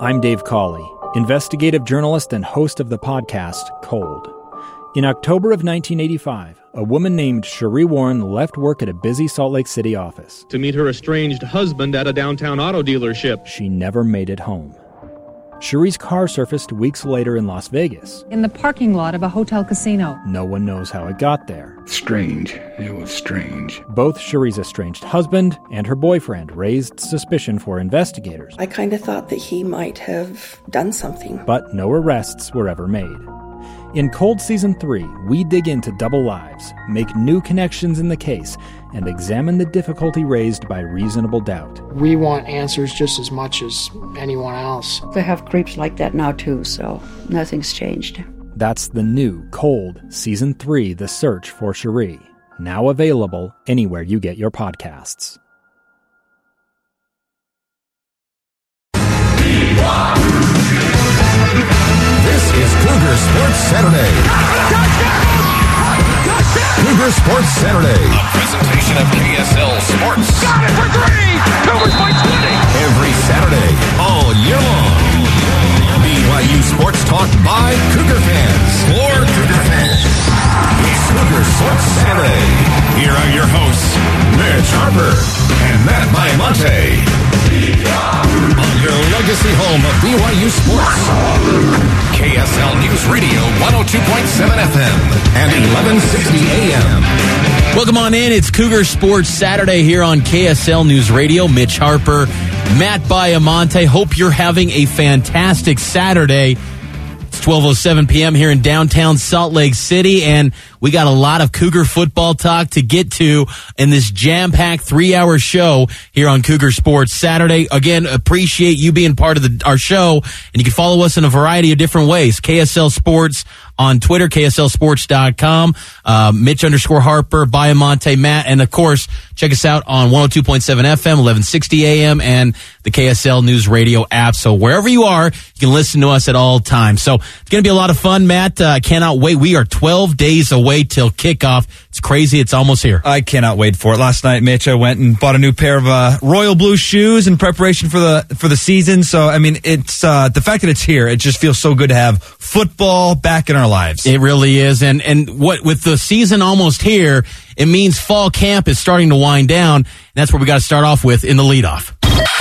I'm Dave Cawley, investigative journalist and host of the podcast Cold. In October of 1985, a woman named Cherie Warren left work at a busy Salt Lake City office to meet her estranged husband at a downtown auto dealership. She never made it home. Cherie's car surfaced weeks later in Las Vegas. In the parking lot of a hotel casino. No one knows how it got there. Strange. It was strange. Both Cherie's estranged husband and her boyfriend raised suspicion for investigators. I kind of thought that he might have done something. But no arrests were ever made. In Cold Season 3, we dig into double lives, make new connections in the case, and examine the difficulty raised by reasonable doubt. We want answers just as much as anyone else. They have creeps like that now too, so nothing's changed. That's the new Cold Season 3, The Search for Cherie, now available anywhere you get your podcasts. This is Cougar Sports Saturday. Cougar Sports Saturday. A presentation of KSL Sports. Got it for three! Cougars by 20! Every Saturday, all year long. BYU Sports Talk by Cougar fans. For Cougar fans. It's Cougar Sports Saturday. Here are your hosts, Mitch Harper and Matt Baiamonte. On your legacy home of BYU Sports. KSL News Radio 102.7 FM and 1160 AM. Welcome on in. It's Cougar Sports Saturday here on KSL News Radio. Mitch Harper, Matt Baiamonte. Hope you're having a fantastic Saturday. It's 12:07 p.m. here in downtown Salt Lake City, and we got a lot of Cougar football talk to get to in this jam-packed 3-hour show here on Cougar Sports Saturday. Again, appreciate you being part of our show, and you can follow us in a variety of different ways. KSL Sports on Twitter, KSLSports.com, Mitch_Harper, Baiamonte, Matt, and of course, check us out on 102.7 FM, 1160 AM, and the KSL News Radio app. So wherever you are, you can listen to us at all times. So it's going to be a lot of fun, Matt. I cannot wait. We are 12 days away till kickoff. It's crazy. It's almost here. I cannot wait for it. Last night, Mitch, I went and bought a new pair of royal blue shoes in preparation for the season. So, I mean, it's the fact that it's here, it just feels so good to have football back in our lives. It really is. And what with the season almost here, it means fall camp is starting to wind down. And that's where we got to start off with in the leadoff.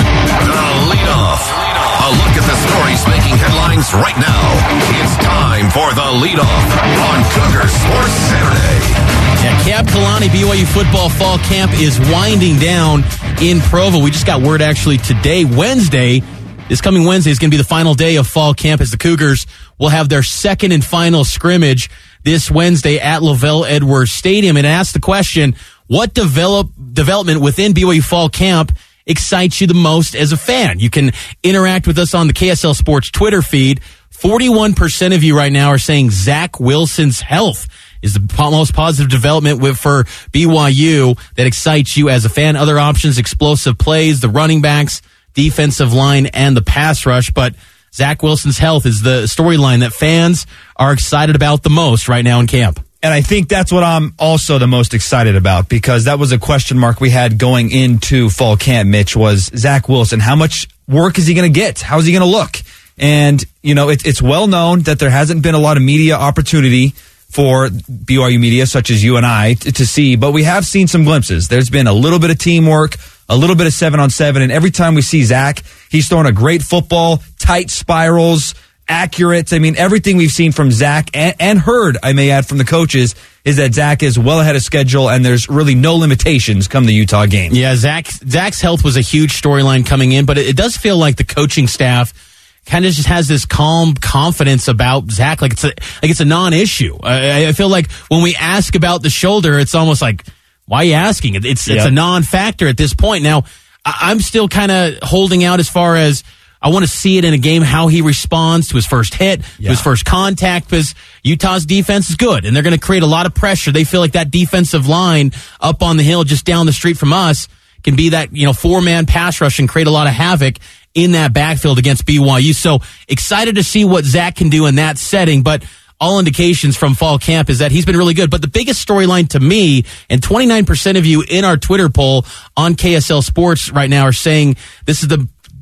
The leadoff. A look at the stories making headlines right now. It's time for the leadoff on Cougar Sports Saturday. Yeah, Cab Kalani BYU football fall camp is winding down in Provo. We just got word actually today, Wednesday. This coming Wednesday is going to be the final day of fall camp as the Cougars will have their second and final scrimmage this Wednesday at Lavelle Edwards Stadium. And ask the question, what development within BYU fall camp excites you the most as a fan? You can interact with us on the KSL Sports Twitter feed. 41% of you right now are saying Zach Wilson's health is the most positive development for BYU that excites you as a fan. Other options, explosive plays, the running backs, defensive line, and the pass rush. But Zach Wilson's health is the storyline that fans are excited about the most right now in camp. And I think that's what I'm also the most excited about, because that was a question mark we had going into fall camp, Mitch, was Zach Wilson. How much work is he going to get? How is he going to look? And, you know, it's well known that there hasn't been a lot of media opportunity for BYU media, such as you and I, to see. But we have seen some glimpses. There's been a little bit of teamwork, a little bit of 7-on-7. And every time we see Zach, he's throwing a great football, tight spirals, accurate. I mean, everything we've seen from Zach and heard, I may add, from the coaches is that Zach is well ahead of schedule and there's really no limitations come the Utah game. Yeah, Zach's health was a huge storyline coming in, but it does feel like the coaching staff kind of just has this calm confidence about Zach, like it's a non-issue. I feel like when we ask about the shoulder, it's almost like, why are you asking? It's a non-factor at this point. Now, I'm still kind of holding out as far as I want to see it in a game, how he responds to his first hit, to his first contact, because Utah's defense is good, and they're going to create a lot of pressure. They feel like that defensive line up on the hill just down the street from us can be that, four-man pass rush and create a lot of havoc in that backfield against BYU. So excited to see what Zach can do in that setting, but all indications from fall camp is that he's been really good. But the biggest storyline to me, and 29% of you in our Twitter poll on KSL Sports right now are saying this is the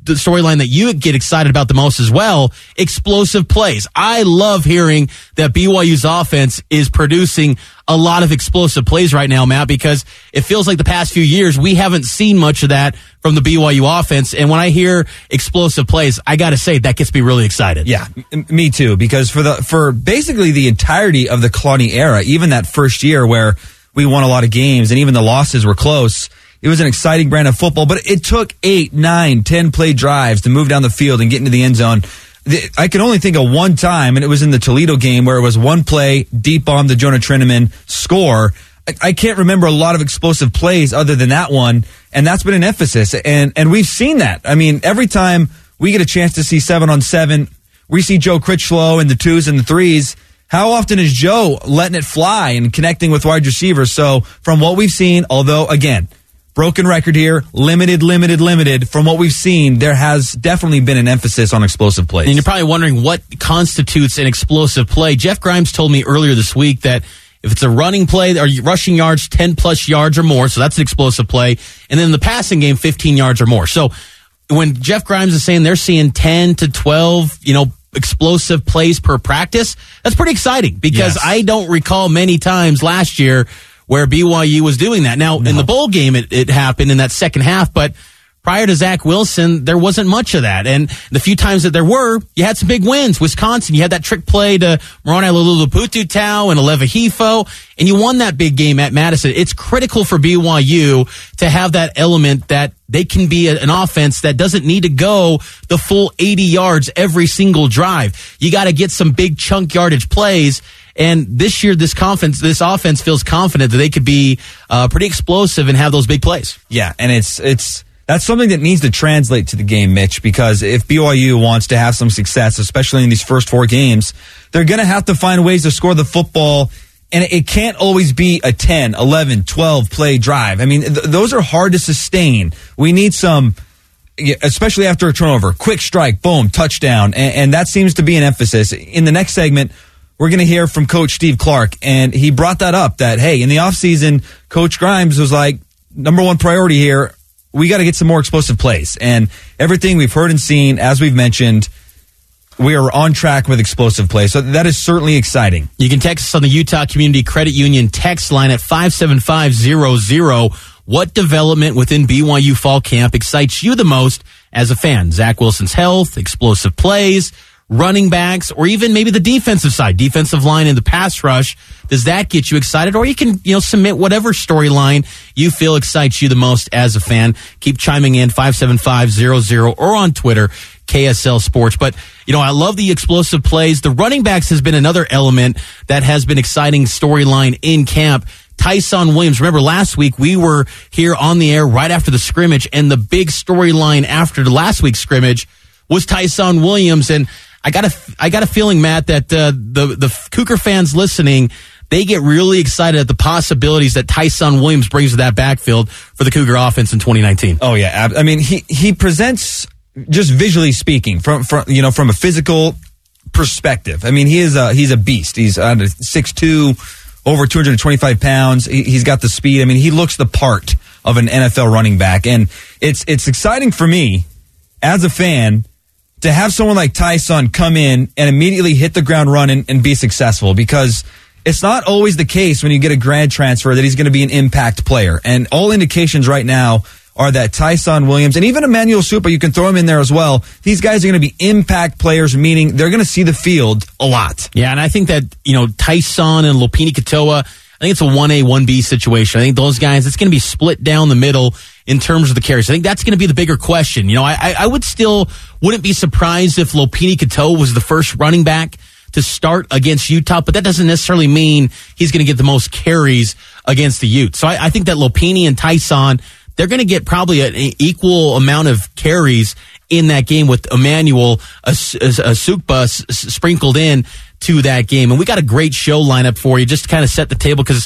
the storyline that you get excited about the most as well, explosive plays. I love hearing that BYU's offense is producing a lot of explosive plays right now, Matt, because it feels like the past few years we haven't seen much of that from the BYU offense. And when I hear explosive plays, I got to say that gets me really excited. Yeah, me too, because for basically the entirety of the Kalani era, even that first year where we won a lot of games and even the losses were close, it was an exciting brand of football, but it took 8, 9, 10 play drives to move down the field and get into the end zone. I can only think of one time, and it was in the Toledo game where it was one play, deep bomb to Jonah Trinnaman, score. I can't remember a lot of explosive plays other than that one, and that's been an emphasis, and we've seen that. I mean, every time we get a chance to see 7-on-7, we see Joe Critchlow in the 2s and the 3s. How often is Joe letting it fly and connecting with wide receivers? So from what we've seen, although, again, broken record here, limited. From what we've seen, there has definitely been an emphasis on explosive plays. And you're probably wondering what constitutes an explosive play. Jeff Grimes told me earlier this week that if it's a running play or rushing yards, 10-plus yards or more, so that's an explosive play. And then in the passing game, 15 yards or more. So when Jeff Grimes is saying they're seeing 10 to 12, explosive plays per practice, that's pretty exciting because I don't recall many times last year where BYU was doing that. Now, in the bowl game, it happened in that second half, but prior to Zach Wilson, there wasn't much of that. And the few times that there were, you had some big wins. Wisconsin, you had that trick play to Moroni Lulupututau and Aleva Hifo, and you won that big game at Madison. It's critical for BYU to have that element that they can be an offense that doesn't need to go the full 80 yards every single drive. You got to get some big chunk yardage plays. And this year, this offense feels confident that they could be pretty explosive and have those big plays. Yeah, and that's something that needs to translate to the game, Mitch, because if BYU wants to have some success, especially in these first 4 games, they're going to have to find ways to score the football, and it can't always be a 10, 11, 12 play drive. I mean, those are hard to sustain. We need some, especially after a turnover, quick strike, boom, touchdown, and that seems to be an emphasis. In the next segment, we're going to hear from Coach Steve Clark, and he brought that up that, hey, in the offseason, Coach Grimes was like, number one priority here, we got to get some more explosive plays. And everything we've heard and seen, as we've mentioned, we are on track with explosive plays. So that is certainly exciting. You can text us on the Utah Community Credit Union text line at 57500. What development within BYU fall camp excites you the most as a fan? Zach Wilson's health, explosive plays, running backs, or even maybe the defensive side, defensive line and the pass rush. Does that get you excited? Or you can, submit whatever storyline you feel excites you the most as a fan. Keep chiming in 57500 or on Twitter, KSL Sports. But, I love the explosive plays. The running backs has been another element that has been exciting storyline in camp. Tyson Williams. Remember last week we were here on the air right after the scrimmage, and the big storyline after the last week's scrimmage was Tyson Williams. And I got a feeling, Matt, that the Cougar fans listening, they get really excited at the possibilities that Tyson Williams brings to that backfield for the Cougar offense in 2019. Oh yeah, I mean he presents, just visually speaking, from a physical perspective. I mean he's a beast. He's 6'2", over 225 pounds. He's got the speed. I mean he looks the part of an NFL running back, and it's exciting for me as a fan to have someone like Tyson come in and immediately hit the ground running and be successful, because it's not always the case when you get a grad transfer that he's going to be an impact player. And all indications right now are that Tyson Williams and even Emmanuel Supa, you can throw him in there as well. These guys are going to be impact players, meaning they're going to see the field a lot. Yeah, and I think that, Tyson and Lopini Katoa, I think it's a 1A, 1B situation. I think those guys, it's going to be split down the middle in terms of the carries. I think that's going to be the bigger question. I wouldn't be surprised if Lopini Katoa was the first running back to start against Utah, but that doesn't necessarily mean he's going to get the most carries against the Utes. So I think that Lopini and Tyson, they're going to get probably an equal amount of carries in that game, with Emmanuel Sukba sprinkled in to that game. And we got a great show lineup for you just to kind of set the table, because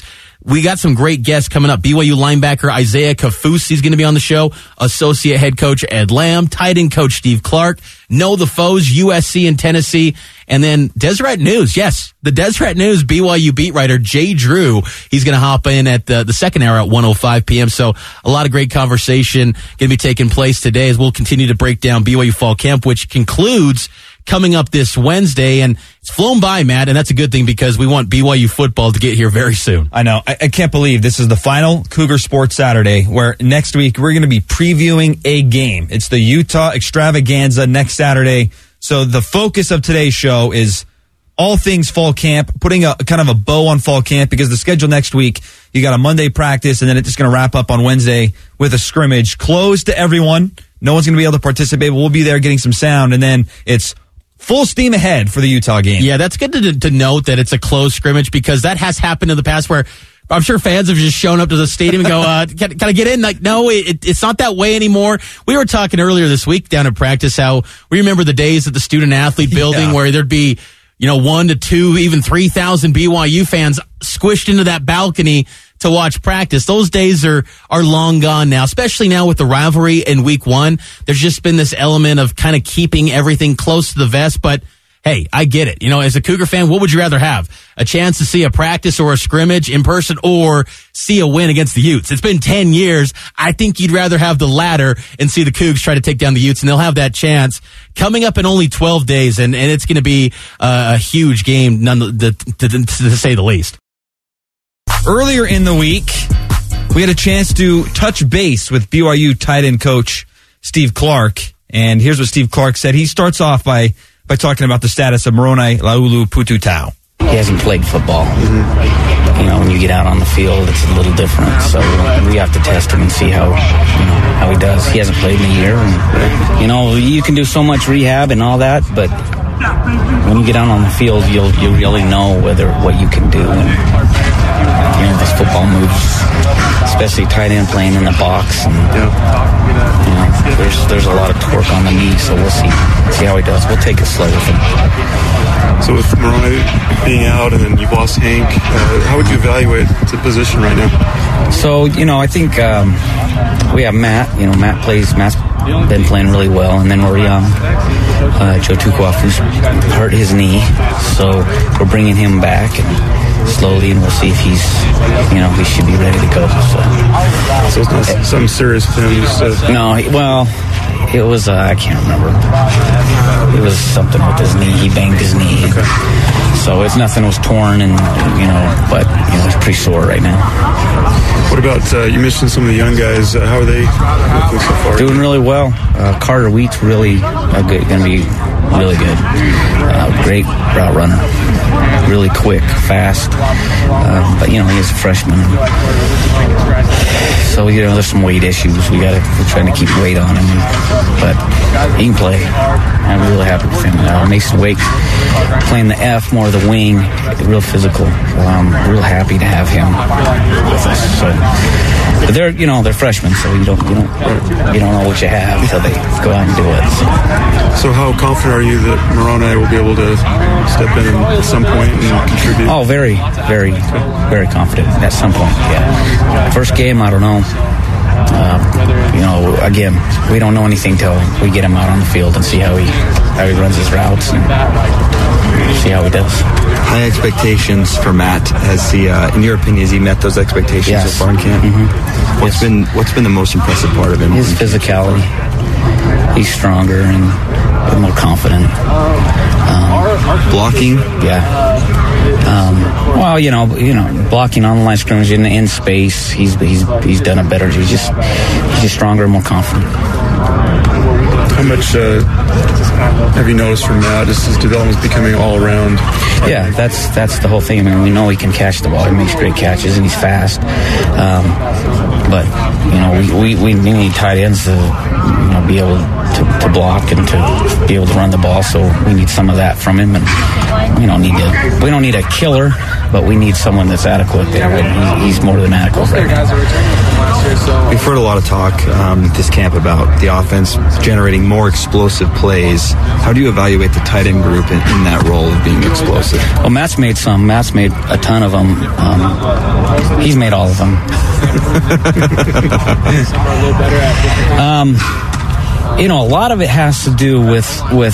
we got some great guests coming up. BYU linebacker Isaiah Kaufusi is going to be on the show. Associate head coach Ed Lamb. Tight end coach Steve Clark. Know the foes, USC and Tennessee. And then Deseret News. Yes, the Deseret News BYU beat writer Jay Drew. He's going to hop in at the second hour at 1:05 p.m. So a lot of great conversation going to be taking place today as we'll continue to break down BYU Fall Camp, which concludes coming up this Wednesday. And it's flown by, Matt, and that's a good thing because we want BYU football to get here very soon. I know. I can't believe this is the final Cougar Sports Saturday, where next week we're going to be previewing a game. It's the Utah Extravaganza next Saturday. So the focus of today's show is all things fall camp, putting a kind of a bow on fall camp, because the schedule next week, you got a Monday practice, and then it's just going to wrap up on Wednesday with a scrimmage closed to everyone. No one's going to be able to participate, but we'll be there getting some sound, and then it's full steam ahead for the Utah game. Yeah, that's good to note that it's a closed scrimmage, because that has happened in the past where I'm sure fans have just shown up to the stadium and go, can I get in? Like, no, it's not that way anymore. We were talking earlier this week down at practice how we remember the days at the student athlete building where there'd be, 1 to 2, even 3,000 BYU fans squished into that balcony to watch practice. Those days are long gone now, especially now with the rivalry in week 1. There's just been this element of kind of keeping everything close to the vest, but hey, I get it. As a Cougar fan, what would you rather have? A chance to see a practice or a scrimmage in person, or see a win against the Utes? It's been 10 years. I think you'd rather have the latter and see the Cougs try to take down the Utes, and they'll have that chance coming up in only 12 days, and it's going to be a huge game, to say the least. Earlier in the week, we had a chance to touch base with BYU tight end coach Steve Clark, and here's what Steve Clark said. He starts off by talking about the status of Moroni Laulu-Pututau. He hasn't played football. When you get out on the field, it's a little different. So we have to test him and see how he does. He hasn't played in a year. And, you can do so much rehab and all that, but when you get out on the field, you'll really know what you can do. And this football moves, especially tight end playing in the box. And there's a lot of torque on the knee, so we'll see how he does. We'll take it slow with him. So with Moroni being out and then you've lost Hank, how would you evaluate the position right now? So, I think we have Matt. Matt's been playing really well. And then we're young. Joe Tukuafu's hurt his knee. So we're bringing him back and slowly, and we'll see if he should be ready to go. So it's not something serious with him? No, it was, I can't remember. It was something with his knee. He banged his knee. Okay. So it's nothing was torn, and, but, it's pretty sore right now. What about, you mentioned some of the young guys. How are they looking so far? Doing really well. Carter Wheat's really going to be really good. Great route runner. Really quick, fast. But, he's a freshman. So, there's some weight issues. We're trying to keep weight on him. But he can play. I'm really happy with him. Mason Wake playing the F, more of the wing, real physical. Real happy to have him with us. So, but they're freshmen, so you don't know what you have until they go out and do it. So how confident are you that Moroni will be able to step in at some point and contribute? Oh, very, very, very confident at some point. Yeah. First game, I don't know. Again, we don't know anything till we get him out on the field and see how he runs his routes and see how he does. High expectations for Matt. Has he, in your opinion, has he met those expectations so far in camp? Mm-hmm. What's been the most impressive part of him? His physicality. He's stronger and more confident. Blocking? Yeah. Blocking on the line of scrimmage in space. He's done it better. He's just stronger and more confident. How much have you noticed from Matt? Just his development is becoming all around. Yeah, that's the whole thing. I mean, we know he can catch the ball. He makes great catches and he's fast. But we need tight ends to be able to block and to be able to run the ball. So we need some of that from him. And we don't need a killer, but we need someone that's adequate there. And he's more than adequate right now. We've heard a lot of talk this camp about the offense generating more explosive plays. How do you evaluate the tight end group in that role of being explosive? Well, Matt's made some. Matt's made a ton of them. He's made all of them. A lot of it has to do with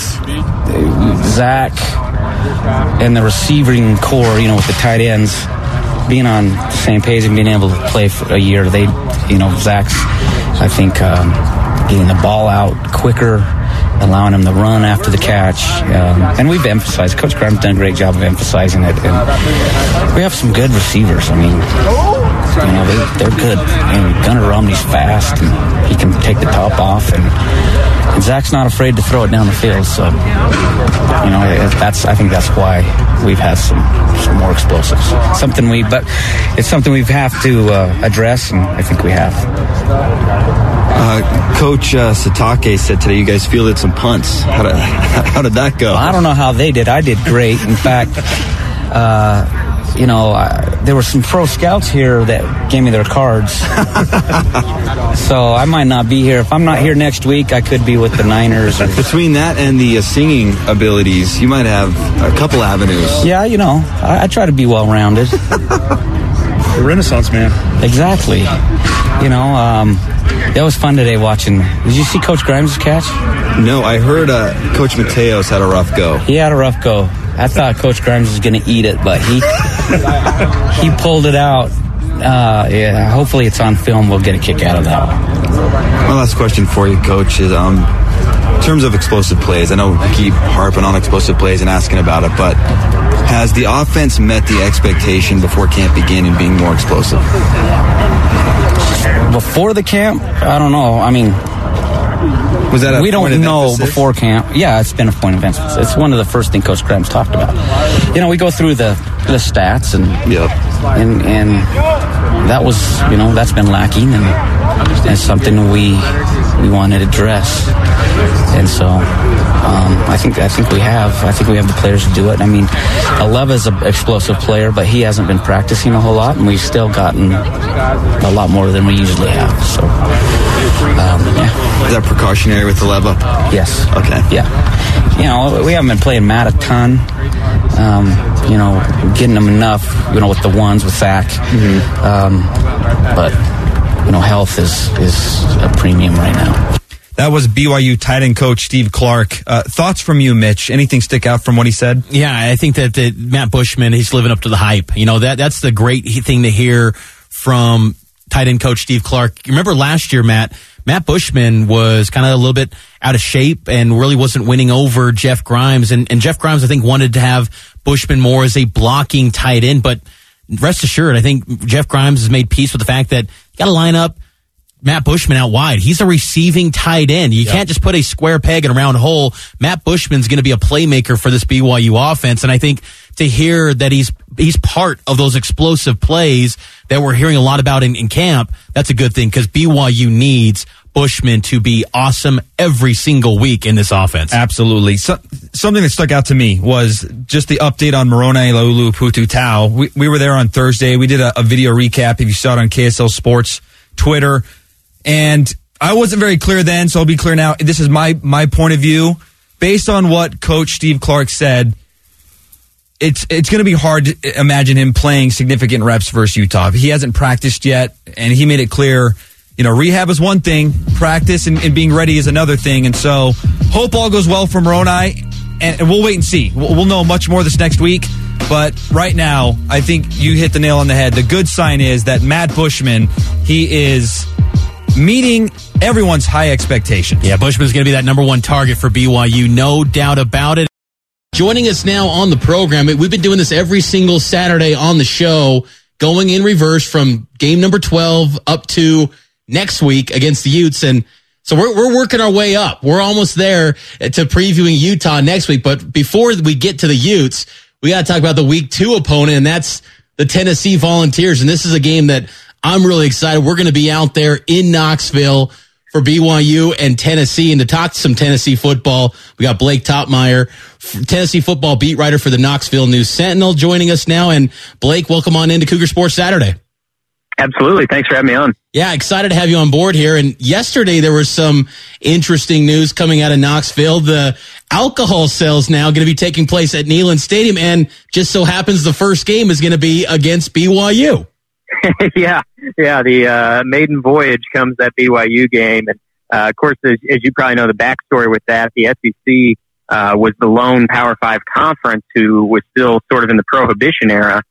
Zach and the receiving core, with the tight ends being on the same page and being able to play for a year. Zach's, I think, getting the ball out quicker, allowing him to run after the catch. And we've emphasized, Coach Grimes done a great job of emphasizing it. And we have some good receivers. I mean, they're good. Gunnar Romney's fast, and he can take the top off. And Zach's not afraid to throw it down the field. So, I think that's why we've had some more explosives. But it's something we have to address, and I think we have. Coach Satake said today you guys fielded some punts. How did that go? Well, I don't know how they did. I did great. In fact, there were some pro scouts here that gave me their cards. So I might not be here. If I'm not here next week, I could be with the Niners. Between that and the singing abilities, you might have a couple avenues. Yeah, I try to be well-rounded. The Renaissance man. Exactly. That was fun today watching. Did you see Coach Grimes' catch? No, I heard Coach Mateos had a rough go. He had a rough go. I thought Coach Grimes was going to eat it, but he pulled it out. Hopefully it's on film. We'll get a kick out of that one. My last question for you, Coach, is in terms of explosive plays. I know we keep harping on explosive plays and asking about it, but has the offense met the expectation before camp began in being more explosive? Before the camp? I don't know. I mean, was that we don't know before camp. Yeah, it's been a point of emphasis. It's one of the first things Coach Grimes talked about. We go through the stats and and that was that's been lacking, and it's something we wanted to address. And so I think we have the players to do it. I mean, Aleva's an explosive player, but he hasn't been practicing a whole lot, and we've still gotten a lot more than we usually have. So Is that precautionary with Aleva? Yes. Okay. Yeah. We haven't been playing Matt a ton. Getting them enough, with the ones with Zach. But health is a premium right now. That was BYU tight end coach Steve Clark. Thoughts from you, Mitch? Anything stick out from what he said? Yeah, I think that Matt Bushman, he's living up to the hype. That's the great thing to hear from tight end coach Steve Clark. You remember last year, Matt Bushman was kind of a little bit out of shape and really wasn't winning over Jeff Grimes. And Jeff Grimes, I think, wanted to have Bushman more as a blocking tight end. But rest assured, I think Jeff Grimes has made peace with the fact that you got to line up Matt Bushman out wide. He's a receiving tight end. You can't just put a square peg in a round hole. Matt Bushman's going to be a playmaker for this BYU offense. And I think to hear that he's part of those explosive plays that we're hearing a lot about in camp, that's a good thing because BYU needs Bushman to be awesome every single week in this offense. Absolutely. Something that stuck out to me was just the update on Moroni Laulu-Putu Tau. We were there on Thursday. We did a video recap, if you saw it on KSL Sports Twitter. And I wasn't very clear then, so I'll be clear now. This is my point of view. Based on what Coach Steve Clark said, it's going to be hard to imagine him playing significant reps versus Utah. He hasn't practiced yet, and he made it clear, rehab is one thing, practice and being ready is another thing. And so hope all goes well for Moroni, and we'll wait and see. We'll know much more this next week. But right now, I think you hit the nail on the head. The good sign is that Matt Bushman, he is meeting everyone's high expectations. Yeah, Bushman's going to be that number one target for BYU, no doubt about it. Joining us now on the program, we've been doing this every single Saturday on the show, going in reverse from game number 12 up to next week against the Utes. And so we're working our way up. We're almost there to previewing Utah next week. But before we get to the Utes, we got to talk about the week 2 opponent, and that's the Tennessee Volunteers. And this is a game that I'm really excited. We're going to be out there in Knoxville for BYU and Tennessee. And to talk some Tennessee football, we got Blake Topmeyer, Tennessee football beat writer for the Knoxville News Sentinel, joining us now. And Blake, welcome on into Cougar Sports Saturday. Absolutely. Thanks for having me on. Yeah, excited to have you on board here. And yesterday there was some interesting news coming out of Knoxville. The alcohol sales now going to be taking place at Neyland Stadium, and just so happens the first game is going to be against BYU. Yeah. The maiden voyage comes that BYU game. And, of course, as you probably know, the backstory with that, the SEC was the lone Power 5 conference who was still sort of in the Prohibition era.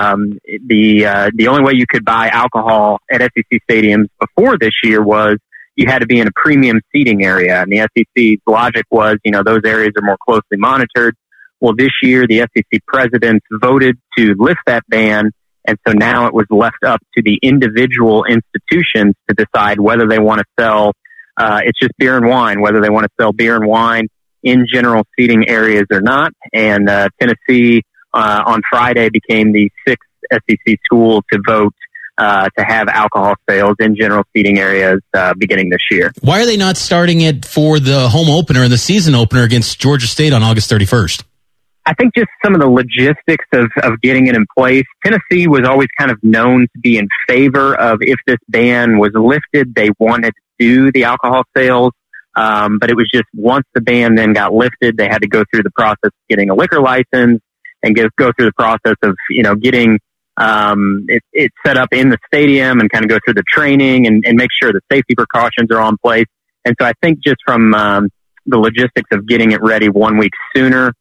The only way you could buy alcohol at SEC stadiums before this year was you had to be in a premium seating area. And the SEC's logic was, those areas are more closely monitored. Well, this year, the SEC presidents voted to lift that ban. And so now it was left up to the individual institutions to decide whether they want to sell, it's just beer and wine, whether they want to sell beer and wine in general seating areas or not. And Tennessee on Friday became the sixth SEC school to vote to have alcohol sales in general seating areas beginning this year. Why are they not starting it for the home opener and the season opener against Georgia State on August 31st? I think just some of the logistics of getting it in place. Tennessee was always kind of known to be in favor of, if this ban was lifted, they wanted to do the alcohol sales. But it was just once the ban then got lifted, they had to go through the process of getting a liquor license and go through the process of, getting it set up in the stadium and kind of go through the training and make sure the safety precautions are on place. And so I think just from the logistics of getting it ready 1 week sooner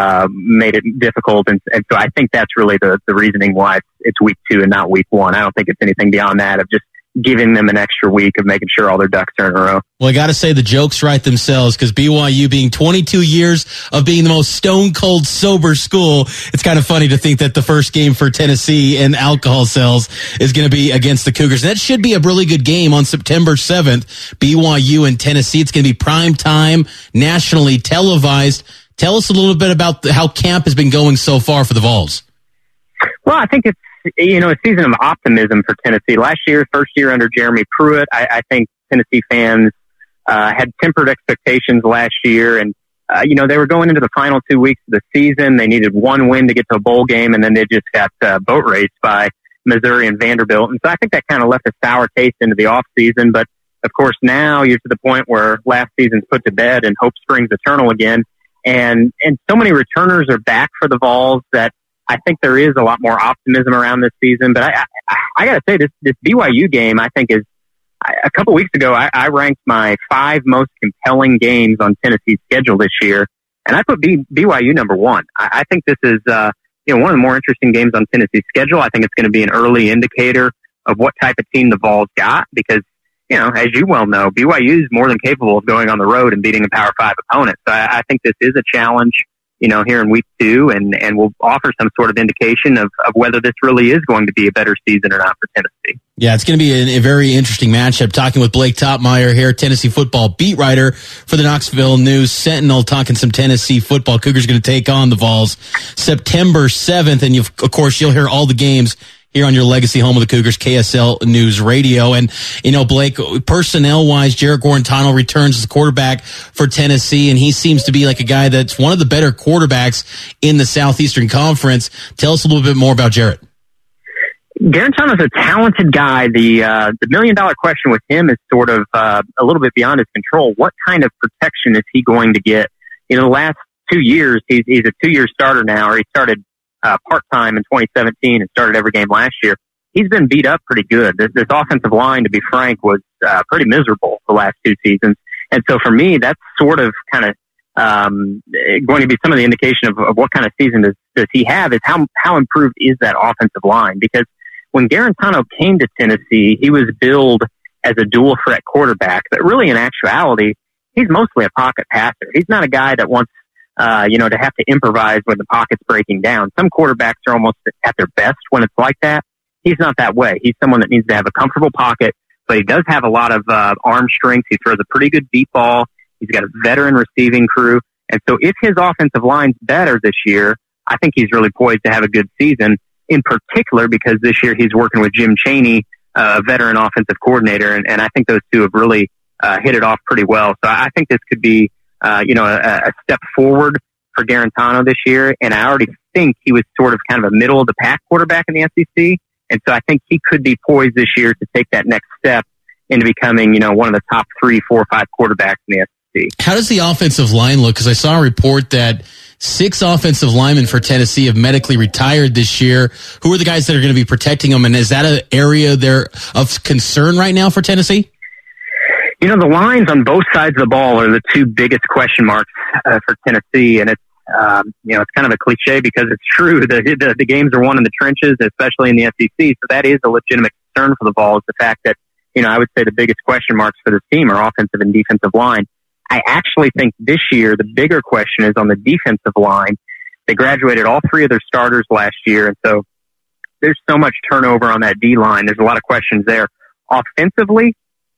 made it difficult. And so I think that's really the reasoning why it's week 2 and not week 1. I don't think it's anything beyond that of just giving them an extra week of making sure all their ducks are in a row. Well, I got to say the jokes write themselves, because BYU being 22 years of being the most stone cold sober school, it's kind of funny to think that the first game for Tennessee and alcohol sales is going to be against the Cougars. And that should be a really good game on September 7th, BYU and Tennessee. It's going to be prime time, nationally televised. Tell us a little bit about how camp has been going so far for the Vols. Well, I think it's, a season of optimism for Tennessee. Last year, first year under Jeremy Pruitt, I think Tennessee fans had tempered expectations last year. And, they were going into the final 2 weeks of the season. They needed one win to get to a bowl game, and then they just got boat raced by Missouri and Vanderbilt. And so I think that kind of left a sour taste into the offseason. But, of course, now you're to the point where last season's put to bed and hope springs eternal again. And so many returners are back for the Vols that I think there is a lot more optimism around this season. But I got to say, this BYU game, I think, is a couple weeks ago, I ranked my 5 most compelling games on Tennessee's schedule this year, and I put BYU number 1. I think this is one of the more interesting games on Tennessee's schedule. I think it's going to be an early indicator of what type of team the Vols got, because, as you well know, BYU is more than capable of going on the road and beating a Power 5 opponent. So I think this is a challenge, here in week 2, and will offer some sort of indication of whether this really is going to be a better season or not for Tennessee. Yeah, it's going to be a very interesting matchup. Talking with Blake Topmeyer here, Tennessee football beat writer for the Knoxville News Sentinel, talking some Tennessee football. Cougars going to take on the Vols September 7th, and of course, you'll hear all the games here on your legacy home of the Cougars, KSL News Radio. And, Blake, personnel-wise, Jarrett Guarantano returns as quarterback for Tennessee, and he seems to be like a guy that's one of the better quarterbacks in the Southeastern Conference. Tell us a little bit more about Jarrett. Guarantano's a talented guy. The million-dollar question with him is sort of a little bit beyond his control. What kind of protection is he going to get? The last 2 years, he's a 2-year starter now, or he started part-time in 2017 and started every game last year. He's been beat up pretty good. This offensive line, to be frank, was pretty miserable the last 2 seasons. And so for me, that's sort of kind of going to be some of the indication of what kind of season does he have, is how improved is that offensive line. Because when Guarantano came to Tennessee, he was billed as a dual threat quarterback, but really in actuality, he's mostly a pocket passer. He's not a guy that wants to have to improvise when the pocket's breaking down. Some quarterbacks are almost at their best when it's like that. He's not that way. He's someone that needs to have a comfortable pocket, but he does have a lot of arm strength. He throws a pretty good deep ball. He's got a veteran receiving crew. And so if his offensive line's better this year, I think he's really poised to have a good season, in particular because this year he's working with Jim Chaney, a veteran offensive coordinator, and I think those two have really hit it off pretty well. So I think this could be a step forward for Guarantano this year. And I already think he was sort of kind of a middle of the pack quarterback in the SEC. And so I think he could be poised this year to take that next step into becoming, one of the top 3, 4, 5 quarterbacks in the SEC. How does the offensive line look? Because I saw a report that 6 offensive linemen for Tennessee have medically retired this year. Who are the guys that are going to be protecting them? And is that an area there of concern right now for Tennessee? The lines on both sides of the ball are the 2 biggest question marks for Tennessee. And it's, it's kind of a cliche because it's true. The games are won in the trenches, especially in the SEC. So that is a legitimate concern for the Vols. The fact that, I would say the biggest question marks for this team are offensive and defensive line. I actually think this year the bigger question is on the defensive line. They graduated all 3 of their starters last year, and so there's so much turnover on that D-line. There's a lot of questions there. Offensively,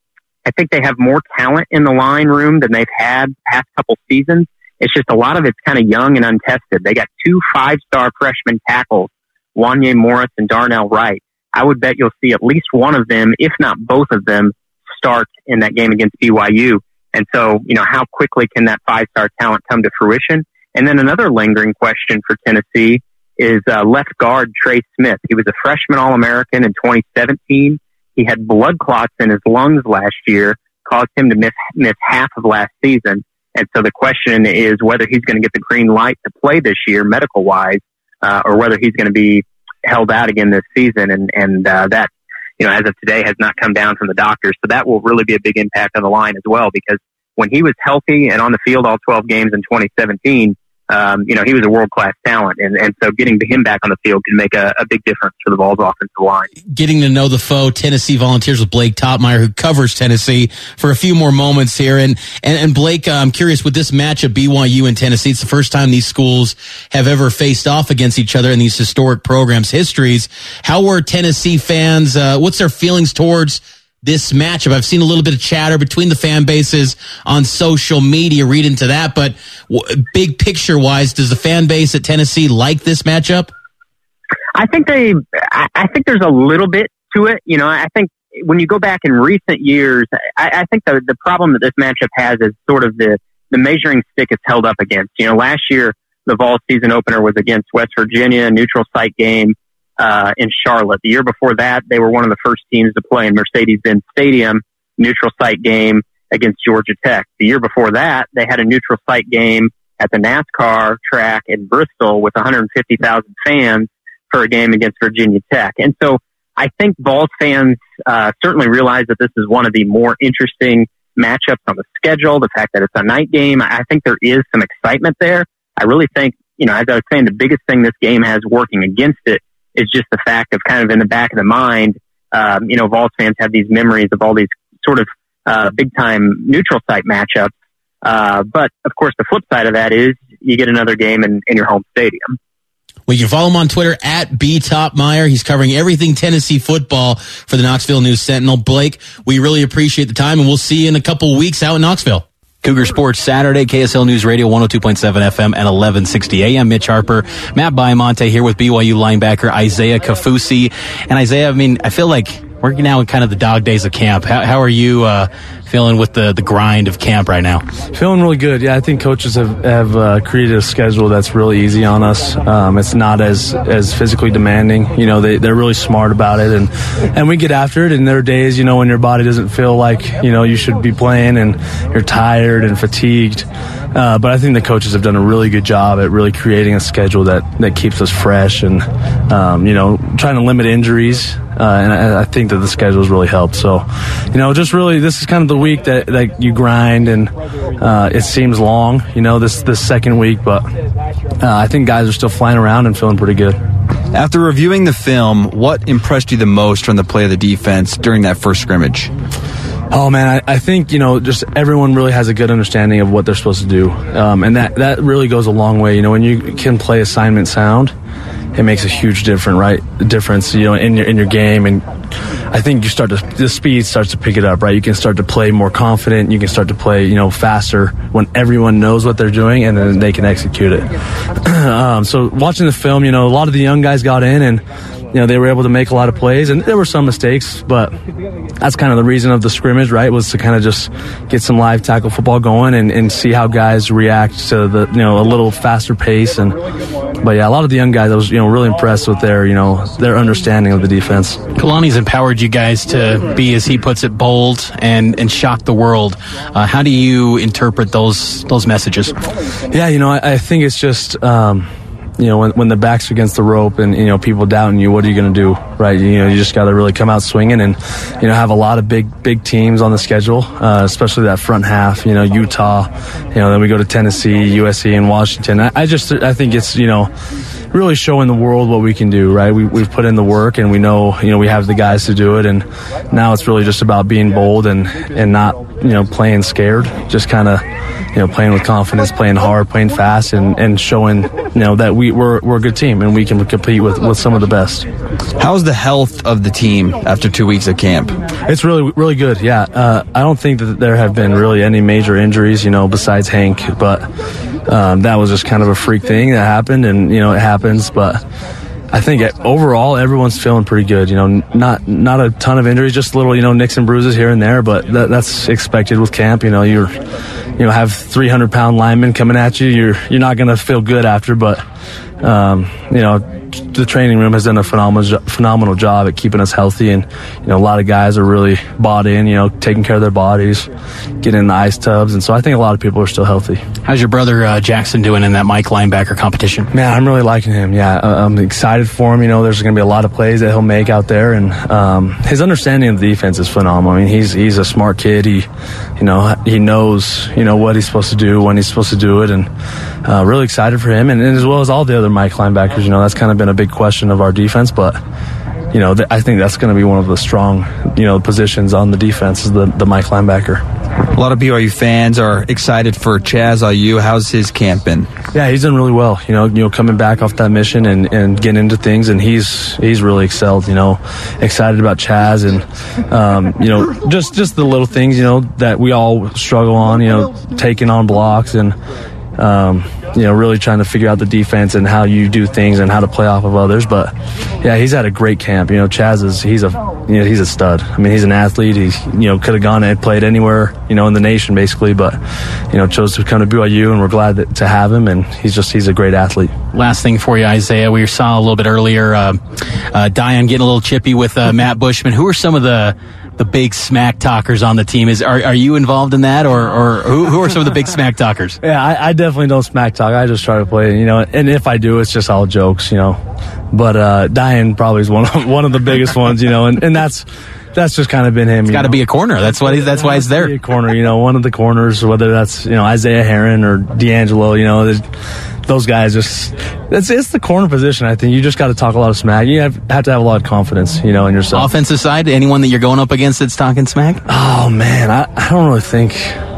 I think they have more talent in the line room than they've had past couple seasons. It's just a lot of it's kind of young and untested. They got 2 5-star freshman tackles, Wanye Morris and Darnell Wright. I would bet you'll see at least one of them, if not both of them, start in that game against BYU. And so, how quickly can that 5-star talent come to fruition? And then another lingering question for Tennessee is left guard Trey Smith. He was a freshman All-American in 2017. He had blood clots in his lungs last year, caused him to miss half of last season. And so the question is whether he's going to get the green light to play this year, medical-wise, or whether he's going to be held out again this season. And that, as of today, has not come down from the doctors. So that will really be a big impact on the line as well, because when he was healthy and on the field all 12 games in 2017, he was a world-class talent. And so getting him back on the field can make a big difference for the Vols offensive line. Getting to know the foe, Tennessee Volunteers with Blake Topmeyer, who covers Tennessee, for a few more moments here. And Blake, I'm curious, with this matchup, BYU and Tennessee, it's the first time these schools have ever faced off against each other in these historic programs' histories. How were Tennessee fans, what's their feelings towards this matchup? I've seen a little bit of chatter between the fan bases on social media, read into that, but big picture wise, does the fan base at Tennessee like this matchup? I think there's a little bit to it. I think when you go back in recent years, I think the problem that this matchup has is sort of the measuring stick it's held up against. Last year, the Vols season opener was against West Virginia, neutral site game in Charlotte. The year before that, they were one of the first teams to play in Mercedes-Benz Stadium, neutral site game against Georgia Tech. The year before that, they had a neutral site game at the NASCAR track in Bristol with 150,000 fans for a game against Virginia Tech. And so I think Vols fans certainly realize that this is one of the more interesting matchups on the schedule, the fact that it's a night game. I think there is some excitement there. I really think, as I was saying, the biggest thing this game has working against it is just the fact of kind of in the back of the mind, Vols fans have these memories of all these sort of big-time neutral site matchups. But, of course, the flip side of that is you get another game in your home stadium. Well, you can follow him on Twitter at @BTopmeyer. He's covering everything Tennessee football for the Knoxville News Sentinel. Blake, we really appreciate the time, and we'll see you in a couple weeks out in Knoxville. Cougar Sports Saturday, KSL News Radio, 102.7 FM and 1160 AM. Mitch Harper, Matt Baiamonte here with BYU linebacker Isaiah Kaufusi. And Isaiah, I feel like we're now in kind of the dog days of camp. How are you feeling with the grind of camp right now? Feeling really good. Yeah, I think coaches have created a schedule that's really easy on us. It's not as physically demanding. They're really smart about it, and we get after it. And there are days, when your body doesn't feel like you should be playing, and you're tired and fatigued. But I think the coaches have done a really good job at really creating a schedule that keeps us fresh and trying to limit injuries. And I think that the schedule's really helped. So, just really, this is kind of the week that you grind, and it seems long, this second week, but I think guys are still flying around and feeling pretty good. After reviewing the film, what impressed you the most from the play of the defense during that first scrimmage? Oh, man, I think, just everyone really has a good understanding of what they're supposed to do. And that really goes a long way. When you can play assignment sound, it makes a huge difference, in your game. And I think the speed starts to pick it up, right? You can start to play more confident. You can start to play, faster when everyone knows what they're doing and then they can execute it. So watching the film, a lot of the young guys got in and, they were able to make a lot of plays, and there were some mistakes, but that's kind of the reason of the scrimmage, right, was to kind of just get some live tackle football going and see how guys react to the, a little faster pace. And But yeah, a lot of the young guys, I was really impressed with their understanding of the defense. Kalani's empowered you guys to be, as he puts it, bold and shock the world. How do you interpret those messages? Yeah, I think it's just when the back's against the rope and people doubting you, what are you going to do, right? You just got to really come out swinging and have a lot of big teams on the schedule, especially that front half. Utah, then we go to Tennessee, USC, and Washington. I think it's really showing the world what we can do, right? We've put in the work, and we know we have the guys to do it, and now it's really just about being bold and not playing scared, just kind of playing with confidence, playing hard, playing fast, and showing that we're a good team and we can compete with some of the best. How's the health of the team after 2 weeks of camp? It's really, really good. Yeah, I don't think that there have been really any major injuries, besides Hank, but that was just kind of a freak thing that happened, and it happens. But I think overall everyone's feeling pretty good. Not a ton of injuries, just little nicks and bruises here and there, but that's expected with camp. You have 300-pound linemen coming at you. You're not going to feel good after, but the training room has done a phenomenal job at keeping us healthy, and a lot of guys are really bought in, taking care of their bodies, getting in the ice tubs, and so I think a lot of people are still healthy. How's your brother Jackson doing in that Mike linebacker competition? Man, I'm really liking him. Yeah, I'm excited for him. There's going to be a lot of plays that he'll make out there, and his understanding of the defense is phenomenal. I mean, he's a smart kid. He knows what he's supposed to do, when he's supposed to do it, and really excited for him, and as well as all the other Mike linebackers. That's kind of been a big question of our defense, but I think that's going to be one of the strong positions on the defense, is the Mike linebacker. A lot of BYU fans are excited for Chaz Ayu. How's his camp been? Yeah, he's done really well. Coming back off that mission and getting into things, and he's really excelled. Excited about Chaz, and just the little things that we all struggle on. Taking on blocks and really trying to figure out the defense and how you do things and how to play off of others. But yeah, he's had a great camp. Chaz he's a stud. I mean, he's an athlete. He could have gone and played anywhere in the nation basically, but chose to come to BYU, and we're glad to have him. And he's a great athlete. Last thing for you, Isaiah, we saw a little bit earlier Dion getting a little chippy with Matt Bushman. Who are some of the big smack talkers on the team? Are you involved in that, or who are some of the big smack talkers? Yeah, I definitely don't smack talk. I just try to play, and if I do, it's just all jokes, But Diane probably is one of the biggest ones, and that's just kind of been him. It's got to be a corner. That's why he's there. A corner, one of the corners, whether that's Isaiah Heron or D'Angelo, those guys it's the corner position. I think you just got to talk a lot of smack. You have to have a lot of confidence, in yourself. Offensive side, anyone that you're going up against that's talking smack? Oh man, I don't really think.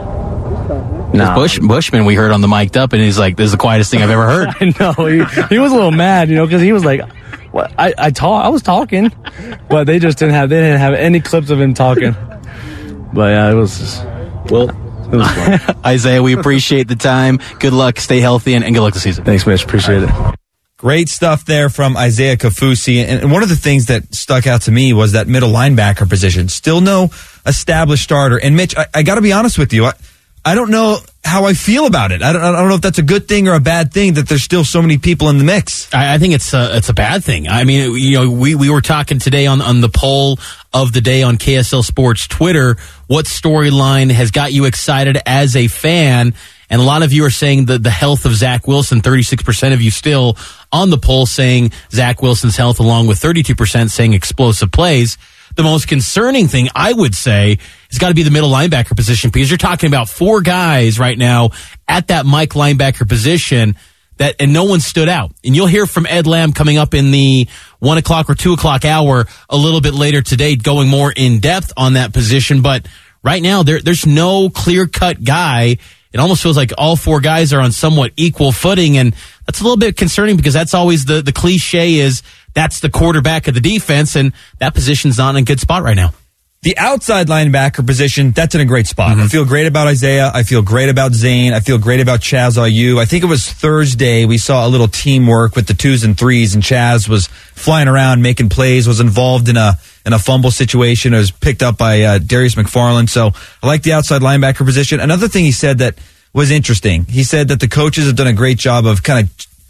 No. Bushman, we heard on the mic'd up, and he's like, "This is the quietest thing I've ever heard." I know he was a little mad, because he was like, "What? I was talking," but they didn't have any clips of him talking. But yeah, it was just, Isaiah, we appreciate the time. Good luck, stay healthy, and good luck this season. Thanks, Mitch. Appreciate it. Great stuff there from Isaiah Kaufusi. And one of the things that stuck out to me was that middle linebacker position. Still no established starter. And Mitch, I got to be honest with you. I don't know how I feel about it. I don't know if that's a good thing or a bad thing that there's still so many people in the mix. I think it's a bad thing. I mean, we were talking today on the poll of the day on KSL Sports Twitter. What storyline has got you excited as a fan? And a lot of you are saying the health of Zach Wilson. 36% of you still on the poll saying Zach Wilson's health, along with 32% saying explosive plays. The most concerning thing, I would say, has got to be the middle linebacker position, because you're talking about 4 guys right now at that Mike linebacker position and no one stood out. And you'll hear from Ed Lamb coming up in the 1 o'clock or 2 o'clock hour a little bit later today, going more in depth on that position. But right now, there's no clear-cut guy. It almost feels like all 4 guys are on somewhat equal footing, and that's a little bit concerning, because that's always the cliche is that's the quarterback of the defense, and that position's not in a good spot right now. The outside linebacker position, that's in a great spot. I feel great about Isaiah. I feel great about Zane. I feel great about Chaz Ayu. I think it was Thursday we saw a little teamwork with the 2s and 3s, and Chaz was flying around making plays, was involved in a fumble situation. It was picked up by Darius McFarland. So I like the outside linebacker position. Another thing he said that was interesting, he said that the coaches have done a great job of kind of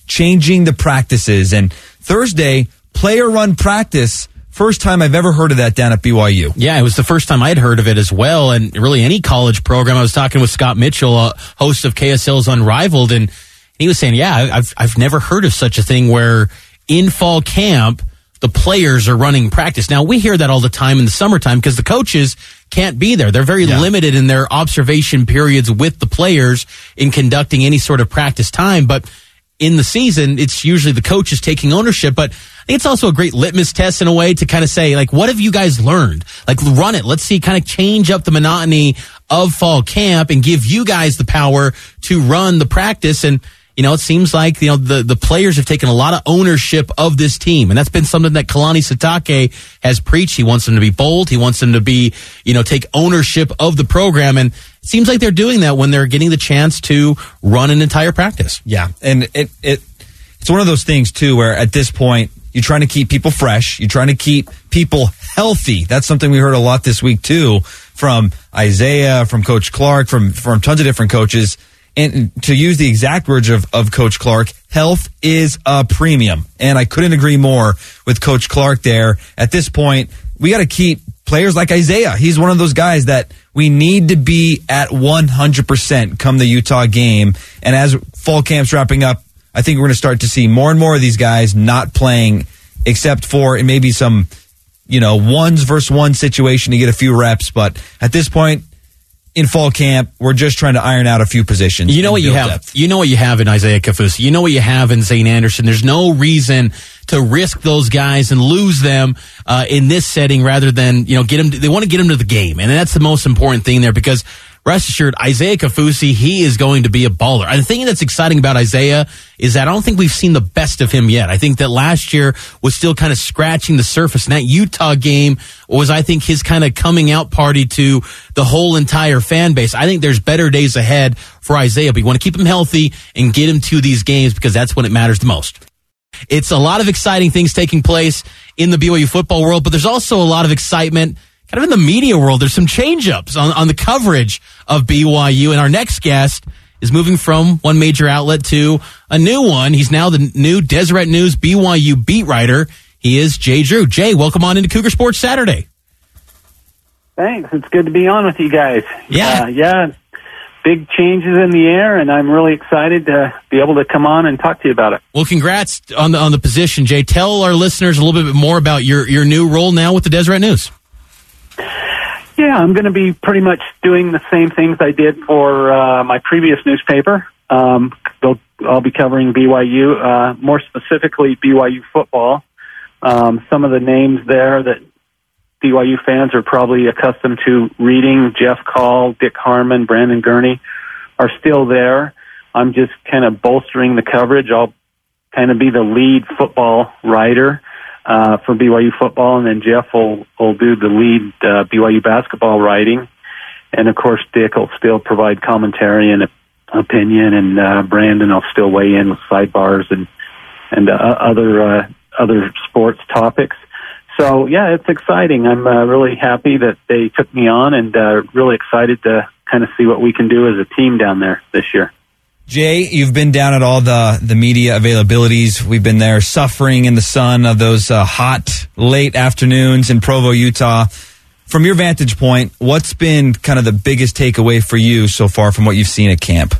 changing the practices. And Thursday, player-run practice. First time I've ever heard of that down at BYU. Yeah, it was the first time I'd heard of it as well, and really any college program. I was talking with Scott Mitchell, host of KSL's Unrivaled, and he was saying, yeah, I've never heard of such a thing where in fall camp, the players are running practice. Now, we hear that all the time in the summertime because the coaches can't be there. They're very limited in their observation periods with the players in conducting any sort of practice time, but in the season, it's usually the coaches taking ownership, but I think it's also a great litmus test in a way to kind of say, like, what have you guys learned? Like, run it. Let's see, kind of change up the monotony of fall camp and give you guys the power to run the practice. And, it seems like, the players have taken a lot of ownership of this team. And that's been something that Kalani Sitake has preached. He wants them to be bold. He wants them to be, take ownership of the program. And it seems like they're doing that when they're getting the chance to run an entire practice. Yeah. And it's one of those things, too, where at this point, you're trying to keep people fresh. You're trying to keep people healthy. That's something we heard a lot this week, too, from Isaiah, from Coach Clark, from tons of different coaches. And to use the exact words of Coach Clark, health is a premium. And I couldn't agree more with Coach Clark there. At this point, we got to keep players like Isaiah. He's one of those guys that we need to be at 100% come the Utah game. And as fall camp's wrapping up, I think we're going to start to see more and more of these guys not playing, except for maybe some, ones versus one situation to get a few reps. But at this point, in fall camp, we're just trying to iron out a few positions. You know what you have? Depth. You know what you have in Isaiah Kaufusi. You know what you have in Zane Anderson. There's no reason to risk those guys and lose them in this setting rather than, get them. They want to get them to the game. And that's the most important thing there because rest assured, Isaiah Kaufusi, he is going to be a baller. And the thing that's exciting about Isaiah is that I don't think we've seen the best of him yet. I think that last year was still kind of scratching the surface. And that Utah game was, I think, his kind of coming out party to the whole entire fan base. I think there's better days ahead for Isaiah, but you want to keep him healthy and get him to these games because that's when it matters the most. It's a lot of exciting things taking place in the BYU football world, but there's also a lot of excitement kind of in the media world. There's some change-ups on the coverage of BYU, and our next guest is moving from one major outlet to a new one. He's now the new Deseret News BYU beat writer. He is Jay Drew. Jay, welcome on into Cougar Sports Saturday. Thanks. It's good to be on with you guys. Yeah. Big changes in the air, and I'm really excited to be able to come on and talk to you about it. Well, congrats on the position, Jay. Tell our listeners a little bit more about your new role now with the Deseret News. Yeah, I'm going to be pretty much doing the same things I did for my previous newspaper. I'll be covering BYU, more specifically BYU football. Some of the names there that BYU fans are probably accustomed to reading, Jeff Call, Dick Harmon, Brandon Gurney, are still there. I'm just kind of bolstering the coverage. I'll kind of be the lead football writer for BYU football, and then Jeff will do the lead BYU basketball writing. And, of course, Dick will still provide commentary and opinion, and Brandon will still weigh in with sidebars and other sports topics. So, yeah, it's exciting. I'm really happy that they took me on and really excited to kind of see what we can do as a team down there this year. Jay, you've been down at all the media availabilities. We've been there suffering in the sun of those hot, late afternoons in Provo, Utah. From your vantage point, what's been kind of the biggest takeaway for you so far from what you've seen at camp?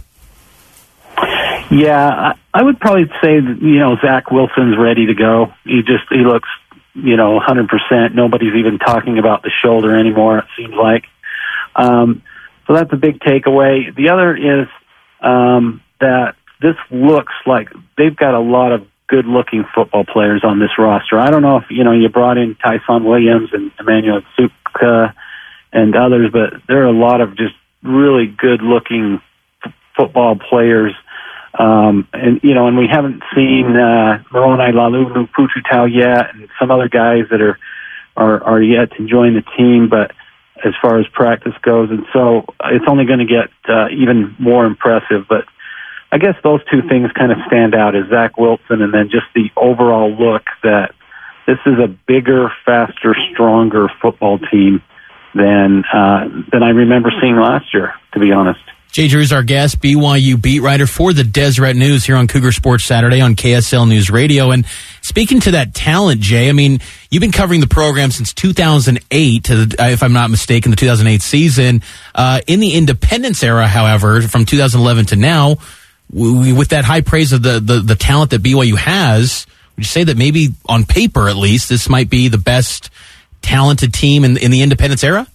Yeah, I would probably say that, Zach Wilson's ready to go. He looks, 100%. Nobody's even talking about the shoulder anymore, it seems like. So that's a big takeaway. The other is that this looks like they've got a lot of good-looking football players on this roster. I don't know if, you brought in Tyson Williams and Emmanuel Tsukka and others, but there are a lot of just really good-looking football players. And we haven't seen Moroni Laulu Pututau yet and some other guys that are yet to join the team, but as far as practice goes, and so it's only going to get even more impressive. But I guess those two things kind of stand out as Zach Wilson and then just the overall look that this is a bigger, faster, stronger football team than I remember seeing last year, to be honest. Jay Drew's our guest, BYU beat writer for the Deseret News here on Cougar Sports Saturday on KSL News Radio. And speaking to that talent, Jay, I mean, you've been covering the program since 2008, if I'm not mistaken, the 2008 season. In the independence era, however, from 2011 to now, with that high praise of the talent that BYU has, would you say that maybe on paper, at least, this might be the best talented team in the independence era?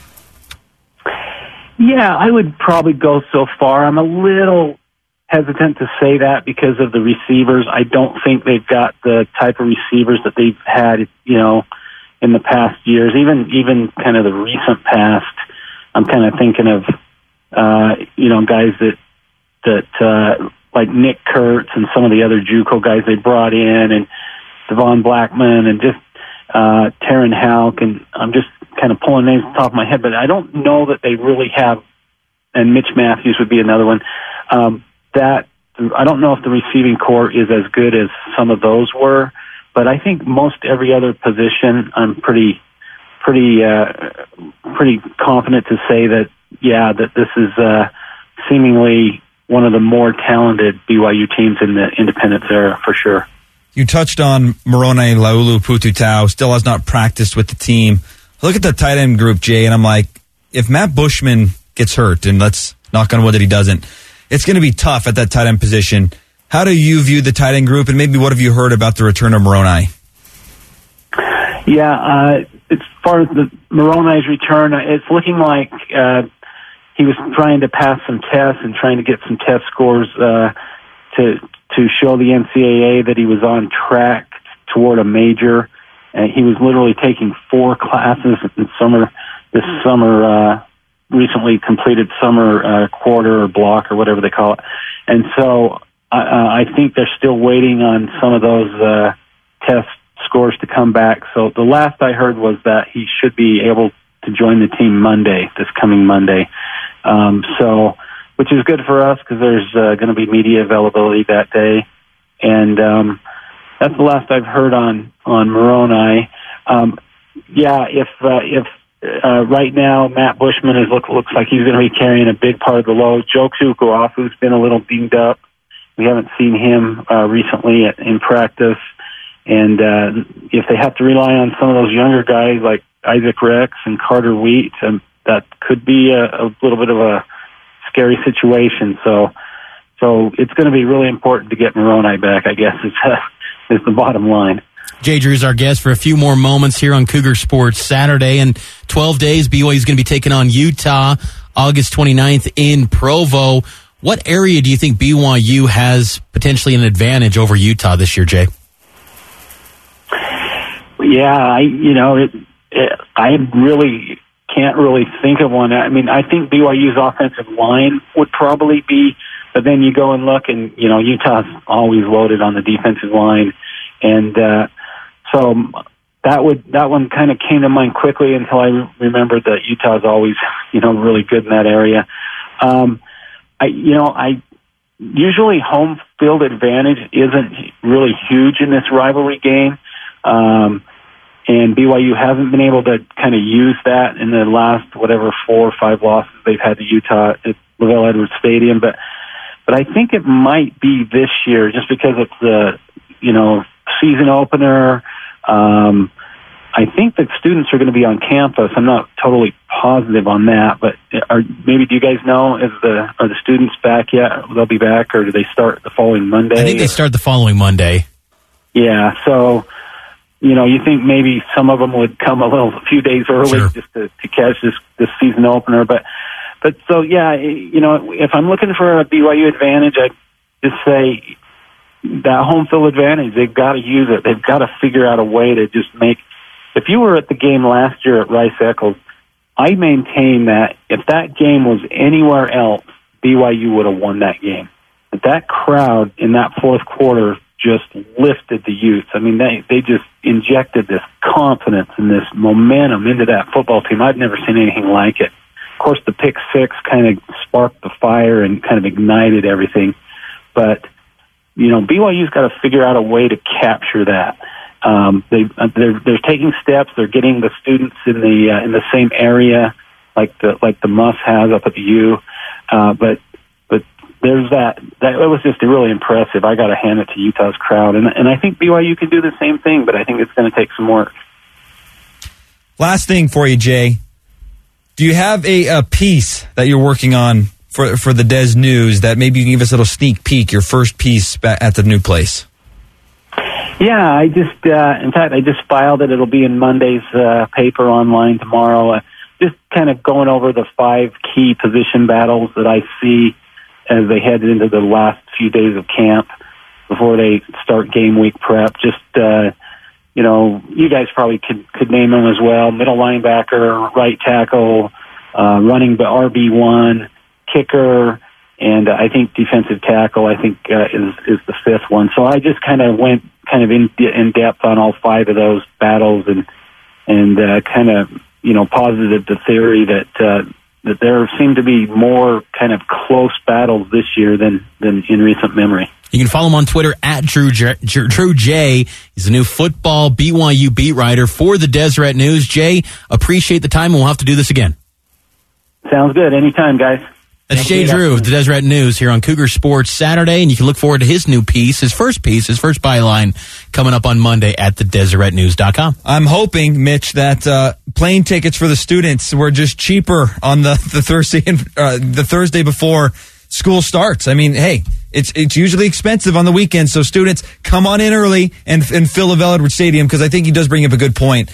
Yeah, I would probably go so far. I'm a little hesitant to say that because of the receivers. I don't think they've got the type of receivers that they've had, in the past years. Even kind of the recent past. I'm kind of thinking of, guys that like Nick Kurtz and some of the other JUCO guys they brought in, and Devon Blackman and just Taryn Houck, and I'm just kind of pulling names off the top of my head, but I don't know that they really have, and Mitch Matthews would be another one, that I don't know if the receiving corps is as good as some of those were, but I think most every other position I'm pretty confident to say that, that this is seemingly one of the more talented BYU teams in the independence era for sure. You touched on Moroni Laulu Pututau, still has not practiced with the team. Look at the tight end group, Jay, and I'm like, if Matt Bushman gets hurt, and let's knock on wood that he doesn't, it's going to be tough at that tight end position. How do you view the tight end group, and maybe what have you heard about the return of Moroni? Yeah, as far as the Moroni's return, it's looking like he was trying to pass some tests and trying to get some test scores to show the NCAA that he was on track toward a major. He was literally taking 4 classes in this summer, recently completed summer quarter or block or whatever they call it. And so I think they're still waiting on some of those test scores to come back. So the last I heard was that he should be able to join the team this coming Monday. Which is good for us because there's going to be media availability that day. And that's the last I've heard on Moroni. If right now Matt Bushman looks like he's going to be carrying a big part of the load. Joe Kukuafu's been a little dinged up. We haven't seen him recently in practice. And if they have to rely on some of those younger guys like Isaac Rex and Carter Wheat, that could be a little bit of a scary situation. So it's going to be really important to get Moroni back, I guess, is the bottom line. Jay Drew's our guest for a few more moments here on Cougar Sports Saturday. In 12 days, BYU is going to be taking on Utah August 29th in Provo. What area do you think BYU has potentially an advantage over Utah this year, Jay? Yeah, I really can't really think of one. I mean, I think BYU's offensive line would probably be, but then you go and look and, Utah's always loaded on the defensive line. And so that one kind of came to mind quickly until I remembered that Utah's always, really good in that area. I usually home field advantage isn't really huge in this rivalry game. And BYU hasn't been able to kind of use that in the last, 4 or 5 losses they've had to Utah at LaVell Edwards Stadium. But I think it might be this year just because it's the, season opener. I think that students are going to be on campus. I'm not totally positive on that, but maybe do you guys know, are the students back yet? They'll be back, or do they start the following Monday? I think they start the following Monday. Yeah, so... you think maybe some of them would come a few days early just to catch this season opener. But so, yeah, if I'm looking for a BYU advantage, I'd just say that home field advantage, they've got to use it. They've got to figure out a way to just make, if you were at the game last year at Rice-Eccles, I maintain that if that game was anywhere else, BYU would have won that game. But that crowd in that fourth quarter just lifted the Utes. I mean, they just injected this confidence and this momentum into that football team. I've never seen anything like it. Of course, the pick six kind of sparked the fire and kind of ignited everything. But, BYU's got to figure out a way to capture that. They're taking steps. They're getting the students in the same area like the Muss has up at the U. But there's that it was just really impressive. I got to hand it to Utah's crowd, and I think BYU can do the same thing, but I think it's going to take some work. Last thing for you, Jay. Do you have a piece that you're working on for the Des News that maybe you can give us a little sneak peek, your first piece at the new place? Yeah, I just, in fact, I just filed it. It'll be in Monday's paper online tomorrow. Just kind of going over the 5 key position battles that I see as they head into the last few days of camp before they start game week prep. Just, you guys probably could name them as well. Middle linebacker, right tackle, running the RB1, kicker, and I think defensive tackle, I think, is the 5th one. So I just kind of went in depth on all 5 of those battles and kind of, posited the theory that there seem to be more kind of close battles this year than in recent memory. You can follow him on Twitter at Drew J. He's the new football BYU beat writer for the Deseret News. Jay, appreciate the time, and we'll have to do this again. Sounds good. Anytime, guys. That's Jay Drew of the Deseret News here on Cougar Sports Saturday, and you can look forward to his new piece, his first byline, coming up on Monday at thedeseretnews.com. I'm hoping, Mitch, that plane tickets for the students were just cheaper on the Thursday before school starts. I mean, hey, it's usually expensive on the weekend, so students, come on in early and fill LaVell Edwards Stadium, because I think he does bring up a good point.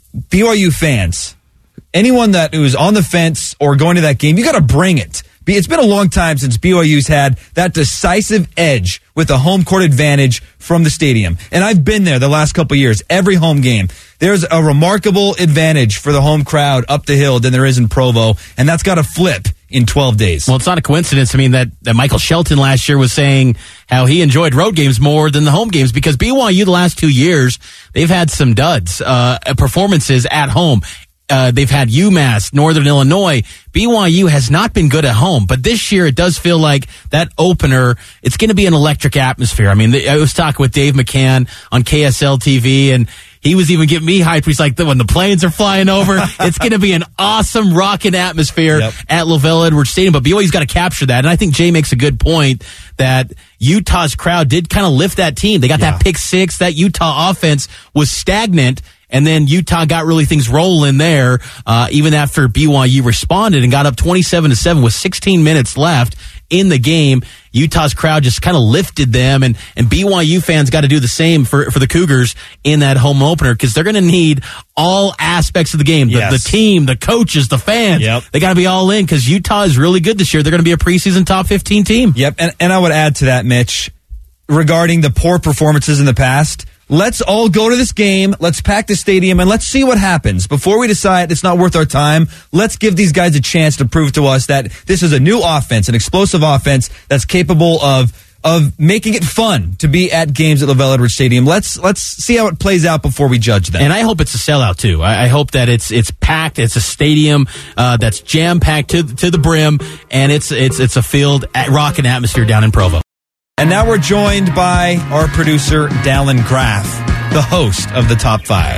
BYU fans, anyone that who's on the fence or going to that game, you got to bring it. It's been a long time since BYU's had that decisive edge with a home court advantage from the stadium. And I've been there the last couple of years, every home game. There's a remarkable advantage for the home crowd up the hill than there is in Provo, and that's got to flip in 12 days. Well, it's not a coincidence. I mean, that Michael Shelton last year was saying how he enjoyed road games more than the home games, because BYU the last 2 years, they've had some duds, performances at home. They've had UMass, Northern Illinois. BYU has not been good at home, but this year it does feel like that opener, it's going to be an electric atmosphere. I mean, I was talking with Dave McCann on KSL TV, and he was even getting me hyped. He's like, when the planes are flying over, it's going to be an awesome rocking atmosphere at LaVell Edwards Stadium. But BYU's got to capture that. And I think Jay makes a good point that Utah's crowd did kind of lift that team. They got that pick 6. That Utah offense was stagnant. And then Utah got really things rolling there, even after BYU responded and got up 27-7 with 16 minutes left in the game. Utah's crowd just kind of lifted them, and BYU fans got to do the same for the Cougars in that home opener, because they're going to need all aspects of the game. The team, the coaches, the fans. They got to be all in, because Utah is really good this year. They're going to be a preseason top 15 team. And I would add to that, Mitch, regarding the poor performances in the past. Let's all go to this game. Let's pack the stadium and let's see what happens. Before we decide it's not worth our time, let's give these guys a chance to prove to us that this is a new offense, an explosive offense that's capable of making it fun to be at games at LaVell Edwards Stadium. Let's see how it plays out before we judge them. And I hope it's a sellout too. I hope that it's packed. It's a stadium that's jam packed to the brim, and it's a field at rocking atmosphere down in Provo. And now we're joined by our producer, Dallin Graff, the host of the Top 5.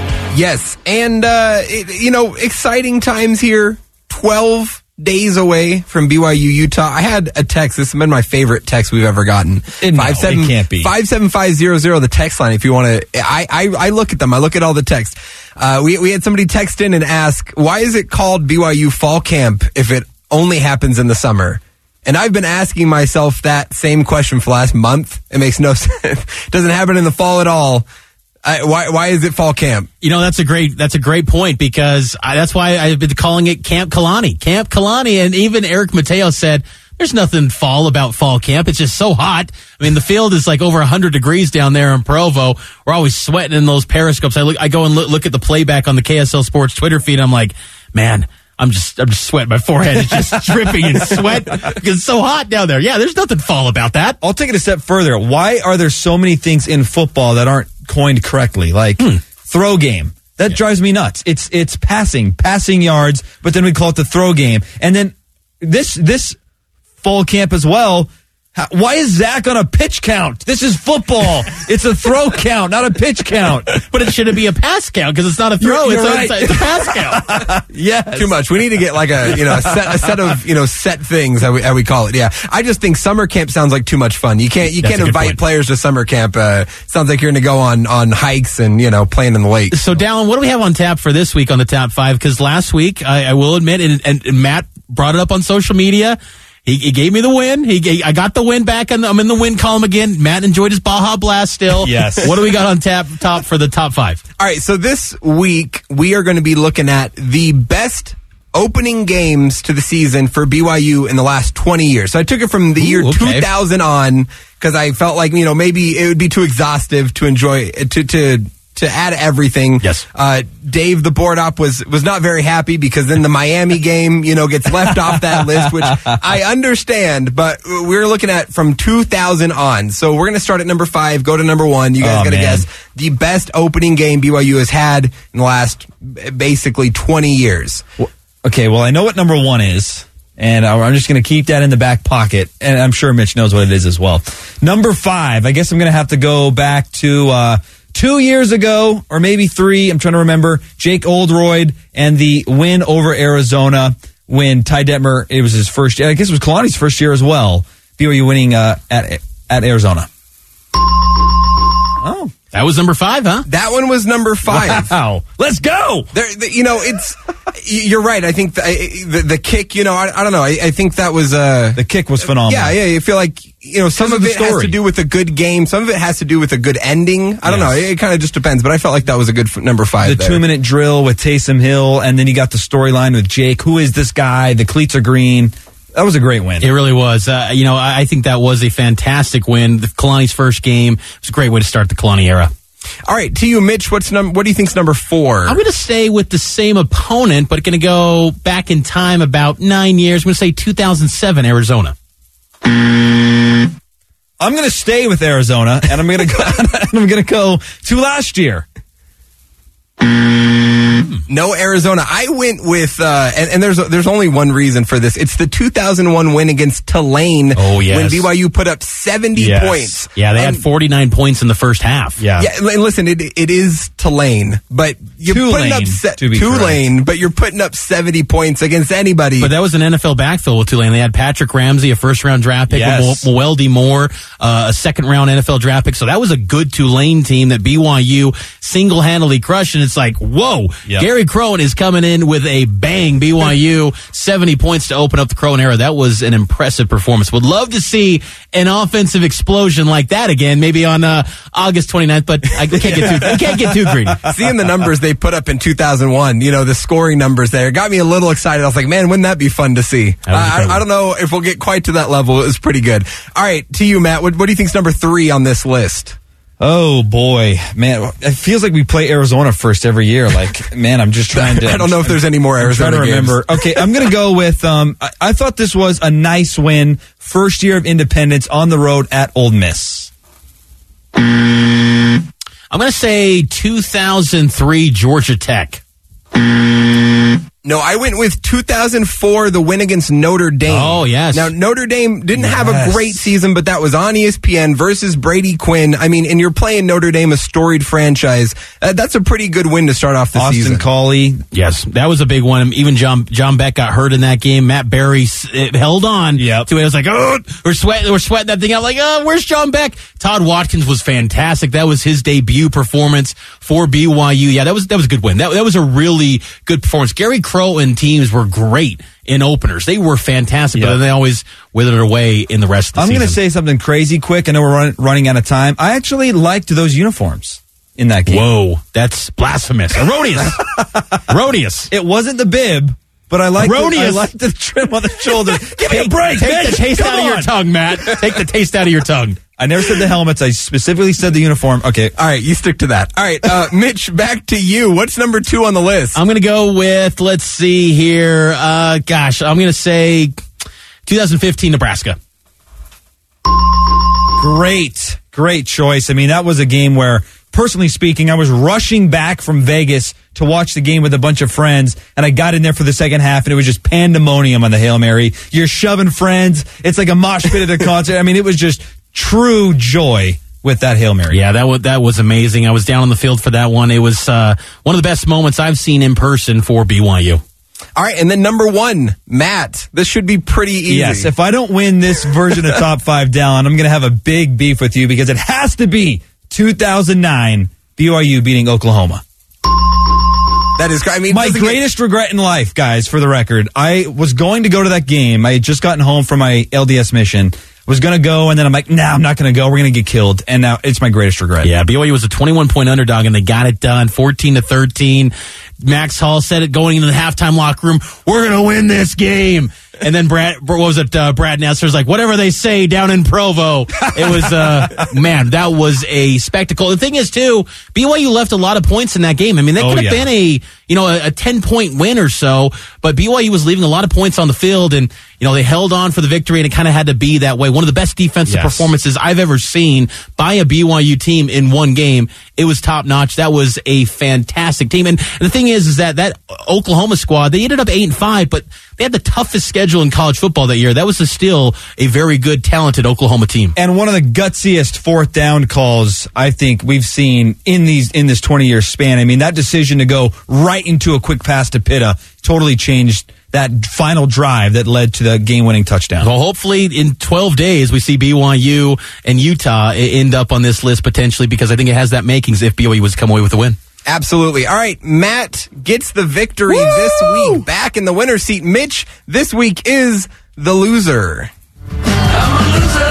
Yes, and, exciting times here. 12 days away from BYU, Utah. I had a text. This has been my favorite text we've ever gotten. It can't be. 57500, the text line, if you want to. I look at them. I look at all the texts. We had somebody text in and ask, why is it called BYU Fall Camp if it only happens in the summer? And I've been asking myself that same question for the last month. It makes no sense. It doesn't happen in the fall at all. Why is it fall camp? That's a great point, because that's why I've been calling it Camp Kalani. Camp Kalani, and even Eric Mateo said, there's nothing fall about fall camp. It's just so hot. I mean, the field is like over 100 degrees down there in Provo. We're always sweating in those periscopes. I go and look at the playback on the KSL Sports Twitter feed. I'm like, man, I'm just sweating. My forehead is just dripping in sweat because it's so hot down there. Yeah, there's nothing fall about that. I'll take it a step further. Why are there so many things in football that aren't coined correctly? Like throw game. That drives me nuts. It's passing yards, but then we call it the throw game. And then this fall camp as well. Why is Zach on a pitch count? This is football. It's a throw count, not a pitch count. But it shouldn't be a pass count because it's not a throw. You're right. It's a pass count. Yes. Too much. We need to get like a set of set things, how we call it. Yeah. I just think summer camp sounds like too much fun. You can't invite players to summer camp. Sounds like you're going to go on hikes and playing in the lake. So Dallin, what do we have on tap for this week on the top 5? Because last week I will admit, and Matt brought it up on social media. He gave me the win. I got the win back, and I'm in the win column again. Matt enjoyed his Baja Blast still. Yes. What do we got on top for the top 5? All right, so this week we are going to be looking at the best opening games to the season for BYU in the last 20 years. So I took it from the year 2000 on because I felt like maybe it would be too exhaustive to enjoy to add everything. Yes. Dave, the board op, was not very happy because then the Miami game, gets left off that list, which I understand, but we're looking at from 2000 on. So we're going to start at number 5, go to number 1. You guys got to guess the best opening game BYU has had in the last basically 20 years. Okay, well, I know what number 1 is. And I'm just going to keep that in the back pocket. And I'm sure Mitch knows what it is as well. Number 5, I guess I'm going to have to go back to 2 years ago, or maybe 3, I'm trying to remember, Jake Oldroyd and the win over Arizona when Ty Detmer, it was his first year, I guess it was Kalani's first year as well, BYU winning at Arizona. Oh. That was number 5, huh? That one was number 5. Wow. Let's go! You're right. I think the kick, I don't know. I think that was... the kick was phenomenal. Yeah, you feel like, some of it has to do with a good game. Some of it has to do with a good ending. I don't know. It kind of just depends, but I felt like that was a good number 5 The 2-minute drill with Taysom Hill, and then you got the storyline with Jake. Who is this guy? The cleats are green. That was a great win. It really was. I think that was a fantastic win. The Kalani's first game. It was a great way to start the Kalani era. All right, to you, Mitch, what do you think's number 4? I'm going to stay with the same opponent, but going to go back in time about 9 years. I'm going to say 2007 Arizona. I'm going to stay with Arizona, and I'm going to go to last year. No Arizona. I went with, and there's only one reason for this. It's the 2001 win against Tulane. Oh, yes. When BYU put up 70 points. Yeah, they had 49 points in the first half. Yeah, and listen, it is Tulane, but you're putting up Tulane, but you're putting up 70 points against anybody. But that was an NFL backfill with Tulane. They had Patrick Ramsey, a first-round draft pick, yes. with Moelde Moore, a second-round NFL draft pick. So that was a good Tulane team that BYU single-handedly crushed, and it's like, whoa, Gary Crone is coming in with a bang. BYU, 70 points to open up the Crone era. That was an impressive performance. Would love to see an offensive explosion like that again, maybe on August 29th, but I can't get too greedy. Seeing the numbers they put up in 2001, the scoring numbers there, got me a little excited. I was like, man, wouldn't that be fun to see? I don't know if we'll get quite to that level. It was pretty good. All right, to you, Matt, what do you think's number 3 on this list? Oh, boy. Man, it feels like we play Arizona first every year. Like, man, I'm just trying to... I don't know if there's any more Arizona games. Remember. Okay, I'm going to go with... I thought this was a nice win. First year of independence on the road at Ole Miss. I'm going to say 2003 Georgia Tech. No, I went with 2004, the win against Notre Dame. Oh, yes. Now, Notre Dame didn't have a great season, but that was on ESPN versus Brady Quinn. I mean, and you're playing Notre Dame, a storied franchise. That's a pretty good win to start off the season. Austin Collie. Yes, that was a big one. Even John Beck got hurt in that game. Matt Berry held on to it. I was like, oh, we're sweating that thing out. Like, oh, where's John Beck? Todd Watkins was fantastic. That was his debut performance for BYU. Yeah, that was a good win. That was a really good performance. Gary Crow and teams were great in openers. They were fantastic, but then they always withered away in the rest of the season. I'm going to say something crazy quick. I know we're running out of time. I actually liked those uniforms in that game. Whoa, that's blasphemous. Erroneous. It wasn't the bib, but I liked the trim on the shoulder. Give me a break, Take the taste out of your tongue, Matt. Take the taste out of your tongue. I never said the helmets. I specifically said the uniform. Okay. All right, you stick to that. All right, Mitch, back to you. What's number 2 on the list? I'm going to go with, let's see here. I'm going to say 2015 Nebraska. Great choice. I mean, that was a game where, personally speaking, I was rushing back from Vegas to watch the game with a bunch of friends, and I got in there for the second half, and it was just pandemonium on the Hail Mary. You're shoving friends. It's like a mosh pit at a concert. I mean, it was just true joy with that Hail Mary. Yeah, that was amazing. I was down on the field for that one. It was one of the best moments I've seen in person for BYU. All right, and then number 1, Matt. This should be pretty easy. Yes, if I don't win this version of Top 5 down, I'm going to have a big beef with you because it has to be 2009 BYU beating Oklahoma. That is, I mean, my greatest regret in life, guys, for the record. I was going to go to that game. I had just gotten home from my LDS mission. Was going to go, and then I'm like, nah, I'm not going to go. We're going to get killed. And now it's my greatest regret. Yeah, BYU was a 21-point underdog, and they got it done, 14-13. Max Hall said it going into the halftime locker room, we're going to win this game. And then Brad Nessler's like, whatever they say down in Provo. It was, man, that was a spectacle. The thing is, too, BYU left a lot of points in that game. I mean, that could have been a 10-point win or so, but BYU was leaving a lot of points on the field, and, they held on for the victory, and it kind of had to be that way. One of the best defensive performances I've ever seen by a BYU team in one game. It was top-notch. That was a fantastic team. And the thing is that Oklahoma squad, they ended up 8-5, but they had the toughest schedule in college football that year. That was still a very good, talented Oklahoma team. And one of the gutsiest fourth down calls I think we've seen in this 20-year span. I mean, that decision to go right into a quick pass to Pitta totally changed that final drive that led to the game-winning touchdown. Well, hopefully in 12 days we see BYU and Utah end up on this list potentially, because I think it has that makings if BYU was to come away with a win. Absolutely. All right, Matt gets the victory this week. Back in the winner's seat. Mitch, this week is the loser. I'm a loser,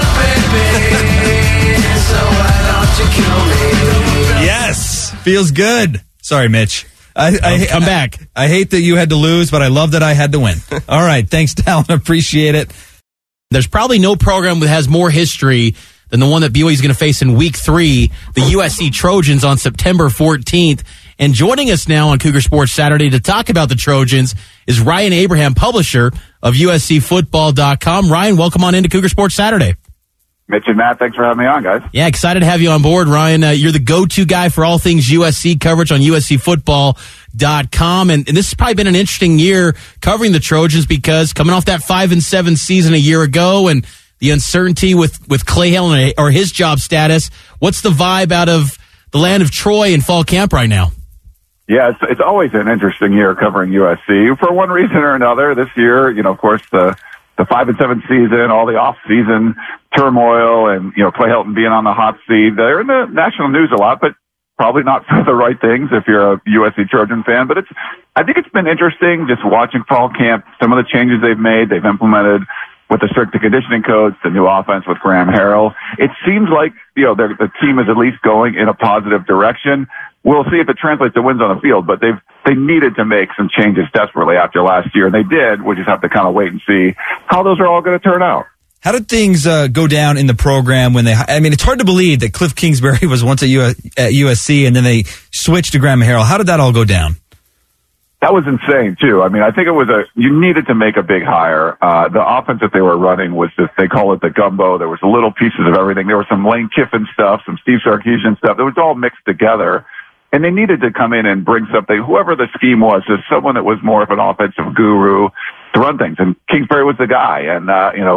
baby, so why don't you kill me? Yes, feels good. Sorry, Mitch. Come back. I hate that you had to lose, but I love that I had to win. All right, thanks, Talon. Appreciate it. There's probably no program that has more history than the one that BYU is going to face in Week 3, the USC Trojans on September 14th. And joining us now on Cougar Sports Saturday to talk about the Trojans is Ryan Abraham, publisher of USCFootball.com. Ryan, welcome on into Cougar Sports Saturday. Mitch and Matt, thanks for having me on, guys. Yeah, excited to have you on board, Ryan. You're the go-to guy for all things USC coverage on USCFootball.com. And this has probably been an interesting year covering the Trojans, because coming off that 5-7 season a year ago and the uncertainty with Clay Helton or his job status, what's the vibe out of the land of Troy and fall camp right now? Yeah, it's always an interesting year covering USC for one reason or another. This year, of course, the 5-7 season, all the off-season turmoil, and Clay Helton being on the hot seat. They're in the national news a lot, but probably not for the right things if you're a USC Trojan fan. But I think it's been interesting just watching fall camp, some of the changes they've made, they've implemented with the strength and conditioning coach, the new offense with Graham Harrell. It seems like the team is at least going in a positive direction. We'll see if it translates to wins on the field, but they needed to make some changes desperately after last year, and they did. We just have to kind of wait and see how those are all going to turn out. How did things go down in the program when it's hard to believe that Cliff Kingsbury was once at USC and then they switched to Graham Harrell. How did that all go down? That was insane, too. I mean, I think you needed to make a big hire. The offense that they were running was they call it the gumbo. There was little pieces of everything. There was some Lane Kiffin stuff, some Steve Sarkisian stuff. It was all mixed together. And they needed to come in and bring something, whoever the scheme was, just someone that was more of an offensive guru to run things. And Kingsbury was the guy. And,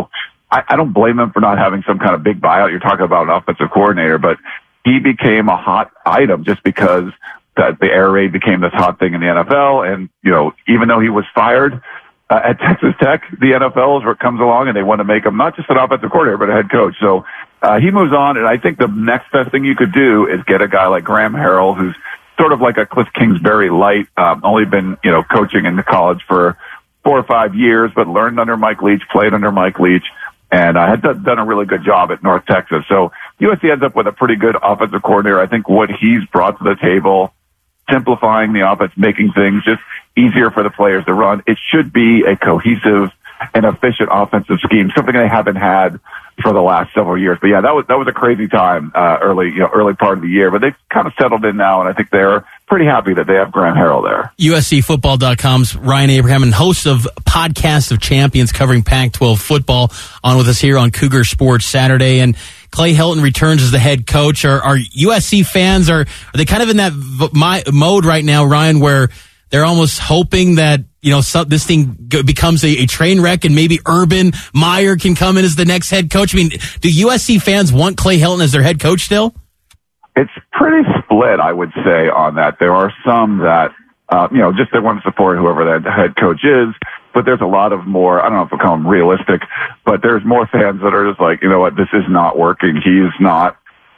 I don't blame him for not having some kind of big buyout. You're talking about an offensive coordinator, but he became a hot item just because the air raid became this hot thing in the NFL. And, even though he was fired at Texas Tech, the NFL comes along and they want to make him not just an offensive coordinator, but a head coach. So he moves on. And I think the next best thing you could do is get a guy like Graham Harrell, who's sort of like a Cliff Kingsbury light, only been, coaching in the college for 4 or 5 years, but learned under Mike Leach, played under Mike Leach, and had done a really good job at North Texas. So USC ends up with a pretty good offensive coordinator. I think what he's brought to the table, simplifying the offense, making things just easier for the players to run. It should be a cohesive and efficient offensive scheme, something they haven't had for the last several years. But yeah, that was a crazy time, early part of the year, but they've kind of settled in now. And I think they're pretty happy that they have Graham Harrell there. USCFootball.com's Ryan Abraham and host of Podcast of Champions covering Pac-12 football on with us here on Cougar Sports Saturday. And Clay Helton returns as the head coach. Are USC fans, are they kind of in that mode right now, Ryan, where they're almost hoping that, this thing becomes a train wreck and maybe Urban Meyer can come in as the next head coach? I mean, do USC fans want Clay Helton as their head coach still? It's pretty split, I would say, on that. There are some that, just they want to support whoever that head coach is, but there's a lot of more, I don't know if we'll call them realistic, but there's more fans that are just like, you know what, this is not working. He's not,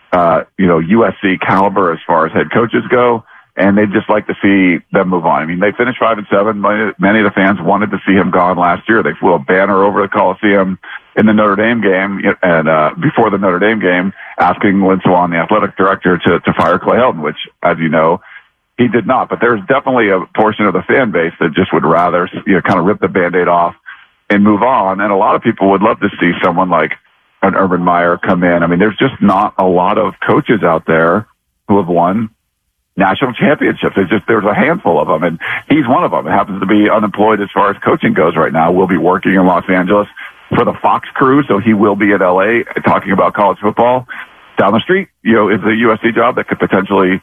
USC caliber as far as head coaches go, and they'd just like to see them move on. I mean, they finished 5-7. Many of the fans wanted to see him gone last year. They flew a banner over the Coliseum in the Notre Dame game, and before the Notre Dame game, asking Lynn Swann, the athletic director, to fire Clay Helton, which, as you know, he did not. But there's definitely a portion of the fan base that just would rather, kind of rip the Band-Aid off and move on. And a lot of people would love to see someone like an Urban Meyer come in. I mean, there's just not a lot of coaches out there who have won national championships. There's a handful of them, and he's one of them. It happens to be unemployed as far as coaching goes right now. We'll be working in Los Angeles for the Fox crew, so he will be in LA talking about college football. Down the street, is a USC job that could potentially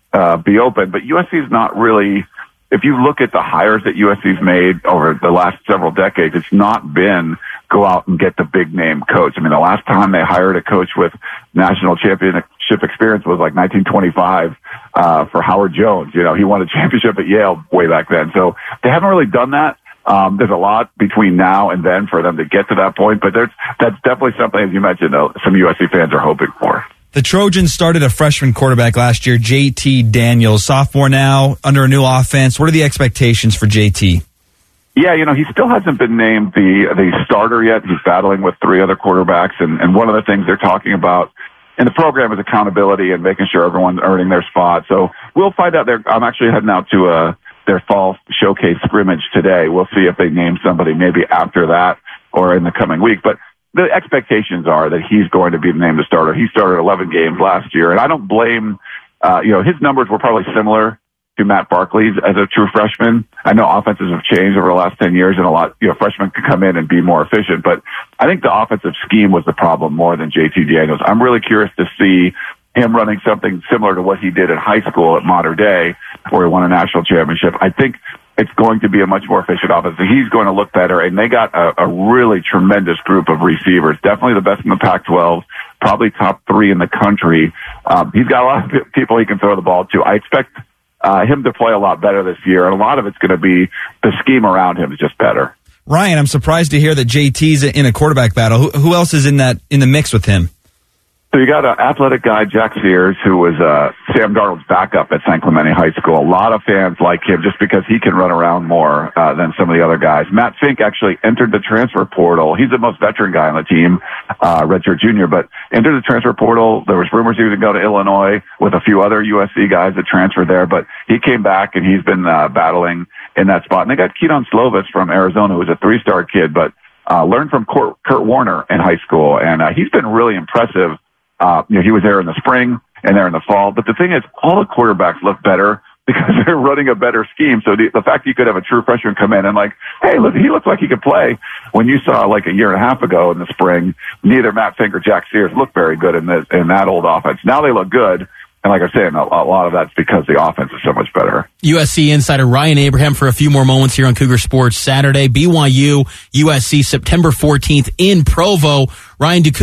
be open, but USC is not really, if you look at the hires that USC's made over the last several decades, it's not been go out and get the big name coach. I mean, the last time they hired a coach with national championship experience was like 1925 for Howard Jones. He won a championship at Yale way back then. So they haven't really done that. There's a lot between now and then for them to get to that point, but that's definitely something, as you mentioned, some USC fans are hoping for. The Trojans started a freshman quarterback last year, JT Daniels, sophomore now, under a new offense. What are the expectations for JT? Yeah, he still hasn't been named the starter yet. He's battling with three other quarterbacks, and one of the things they're talking about in the program is accountability and making sure everyone's earning their spot. So we'll find out there. I'm actually heading out to their fall showcase scrimmage today. We'll see if they name somebody maybe after that or in the coming week. But the expectations are that he's going to be named the starter. He started 11 games last year, and I don't blame, his numbers were probably similar to Matt Barkley's as a true freshman. I know offenses have changed over the last 10 years, and a lot, freshmen can come in and be more efficient, but I think the offensive scheme was the problem more than JT Daniels. I'm really curious to see him running something similar to what he did in high school at Mater Dei, where he won a national championship. I think it's going to be a much more efficient offense. He's going to look better, and they got a really tremendous group of receivers, definitely the best in the Pac-12, probably top 3 in the country. He's got a lot of people he can throw the ball to. I expect him to play a lot better this year, and a lot of it's going to be the scheme around him is just better. Ryan, I'm surprised to hear that JT's in a quarterback battle. Who else is in the mix with him? So you got an athletic guy, Jack Sears, who was Sam Darnold's backup at San Clemente High School. A lot of fans like him just because he can run around more than some of the other guys. Matt Fink actually entered the transfer portal. He's the most veteran guy on the team, redshirt junior, but entered the transfer portal. There was rumors he was going to go to Illinois with a few other USC guys that transferred there, but he came back and he's been battling in that spot. And they got Keaton Slovis from Arizona, who's a 3-star kid, but learned from Kurt Warner in high school, and he's been really impressive. He was there in the spring and there in the fall. But the thing is, all the quarterbacks look better because they're running a better scheme. So the fact that you could have a true freshman come in and like, hey, look, he looks like he could play. When you saw like a year and a half ago in the spring, neither Matt Fink or Jack Sears looked very good in that old offense. Now they look good. And like I said, a lot of that's because the offense is so much better. USC insider Ryan Abraham for a few more moments here on Cougar Sports Saturday. BYU, USC, September 14th in Provo. Ryan, do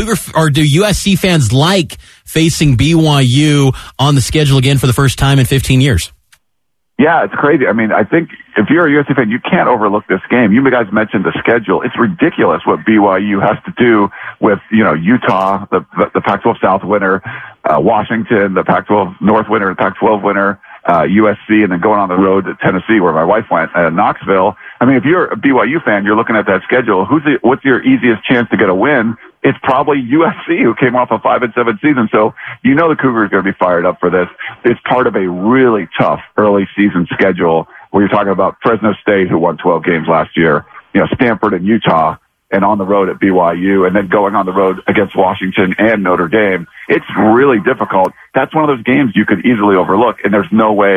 USC fans like facing BYU on the schedule again for the first time in 15 years? Yeah, it's crazy. I mean, I think if you're a USC fan, you can't overlook this game. You guys mentioned the schedule. It's ridiculous what BYU has to do with, Utah, the Pac-12 South winner, Washington, the Pac-12 North winner, the Pac-12 winner, USC, and then going on the road to Tennessee, where my wife went, Knoxville. I mean, if you're a BYU fan, you're looking at that schedule. What's your easiest chance to get a win? It's probably USC, who came off a 5-7 season. So the Cougars are going to be fired up for this. It's part of a really tough early season schedule where you're talking about Fresno State, who won 12 games last year, Stanford and Utah, and on the road at BYU, and then going on the road against Washington and Notre Dame. It's really difficult. That's one of those games you could easily overlook, and there's no way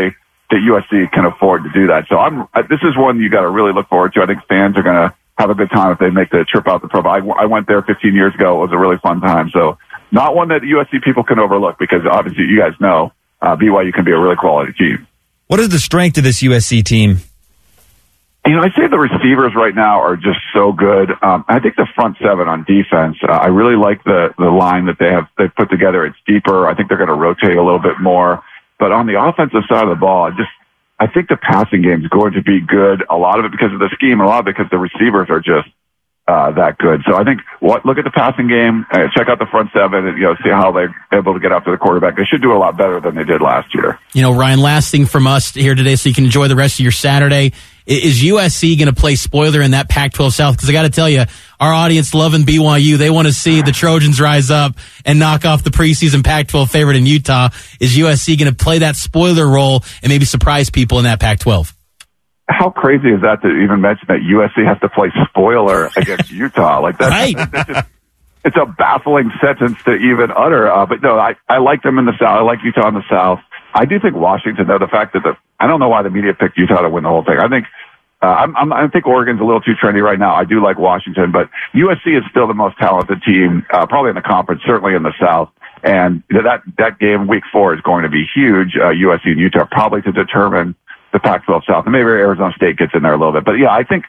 that USC can afford to do that. So this is one you got to really look forward to. I think fans are going to have a good time if they make the trip out to Provo. I went there 15 years ago. It was a really fun time. So not one that USC people can overlook because obviously you guys know BYU can be a really quality team. What is the strength of this USC team? I'd say the receivers right now are just so good. I think the front seven on defense, I really like the line that they've put together. It's deeper. I think they're going to rotate a little bit more. But on the offensive side of the ball, I think the passing game is going to be good. A lot of it because of the scheme, a lot of it because the receivers are just that good. So I think look at the passing game, check out the front seven, and see how they're able to get after the quarterback. They should do a lot better than they did last year. Ryan, last thing from us here today, so you can enjoy the rest of your Saturday. Is USC going to play spoiler in that Pac-12 South? Because I got to tell you, our audience loving BYU. They want to see the Trojans rise up and knock off the preseason Pac-12 favorite in Utah. Is USC going to play that spoiler role and maybe surprise people in that Pac-12? How crazy is that to even mention that USC has to play spoiler against Utah? Like that, right. It's a baffling sentence to even utter. But no, I like them in the South. I like Utah in the South. I do think Washington, though, the fact that I don't know why the media picked Utah to win the whole thing. I think I think Oregon's a little too trendy right now. I do like Washington, but USC is still the most talented team, probably in the conference, certainly in the South. And that game, week 4, is going to be huge. USC and Utah probably to determine the Pac-12 South, and maybe Arizona State gets in there a little bit. But yeah, I think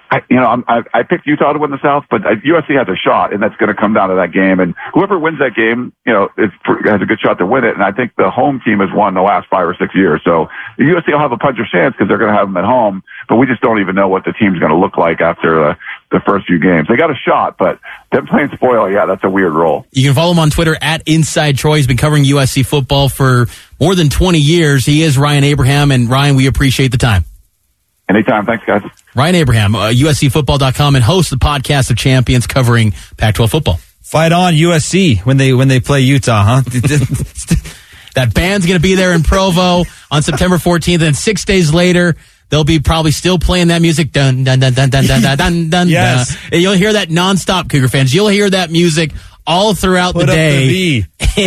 I picked Utah to win the South, but USC has a shot, and that's going to come down to that game. And whoever wins that game, has a good shot to win it. And I think the home team has won the last 5 or 6 years. So USC will have a puncher's chance because they're going to have them at home. But we just don't even know what the team's going to look like after the first few games. They got a shot, but them playing spoiler, yeah, that's a weird role. You can follow him on Twitter at Inside Troy. He's been covering USC football for more than 20 years. He is Ryan Abraham, and Ryan, we appreciate the time. Anytime. Thanks, guys. Ryan Abraham, USCFootball.com, and host the podcast of Champions covering Pac-12 football. Fight on USC when they play Utah, huh? That band's going to be there in Provo on September 14th, and 6 days later, they'll be probably still playing that music. Dun, dun, dun, dun, dun, dun, dun, dun, dun. Yes. You'll hear that nonstop, Cougar fans. You'll hear that music all throughout the day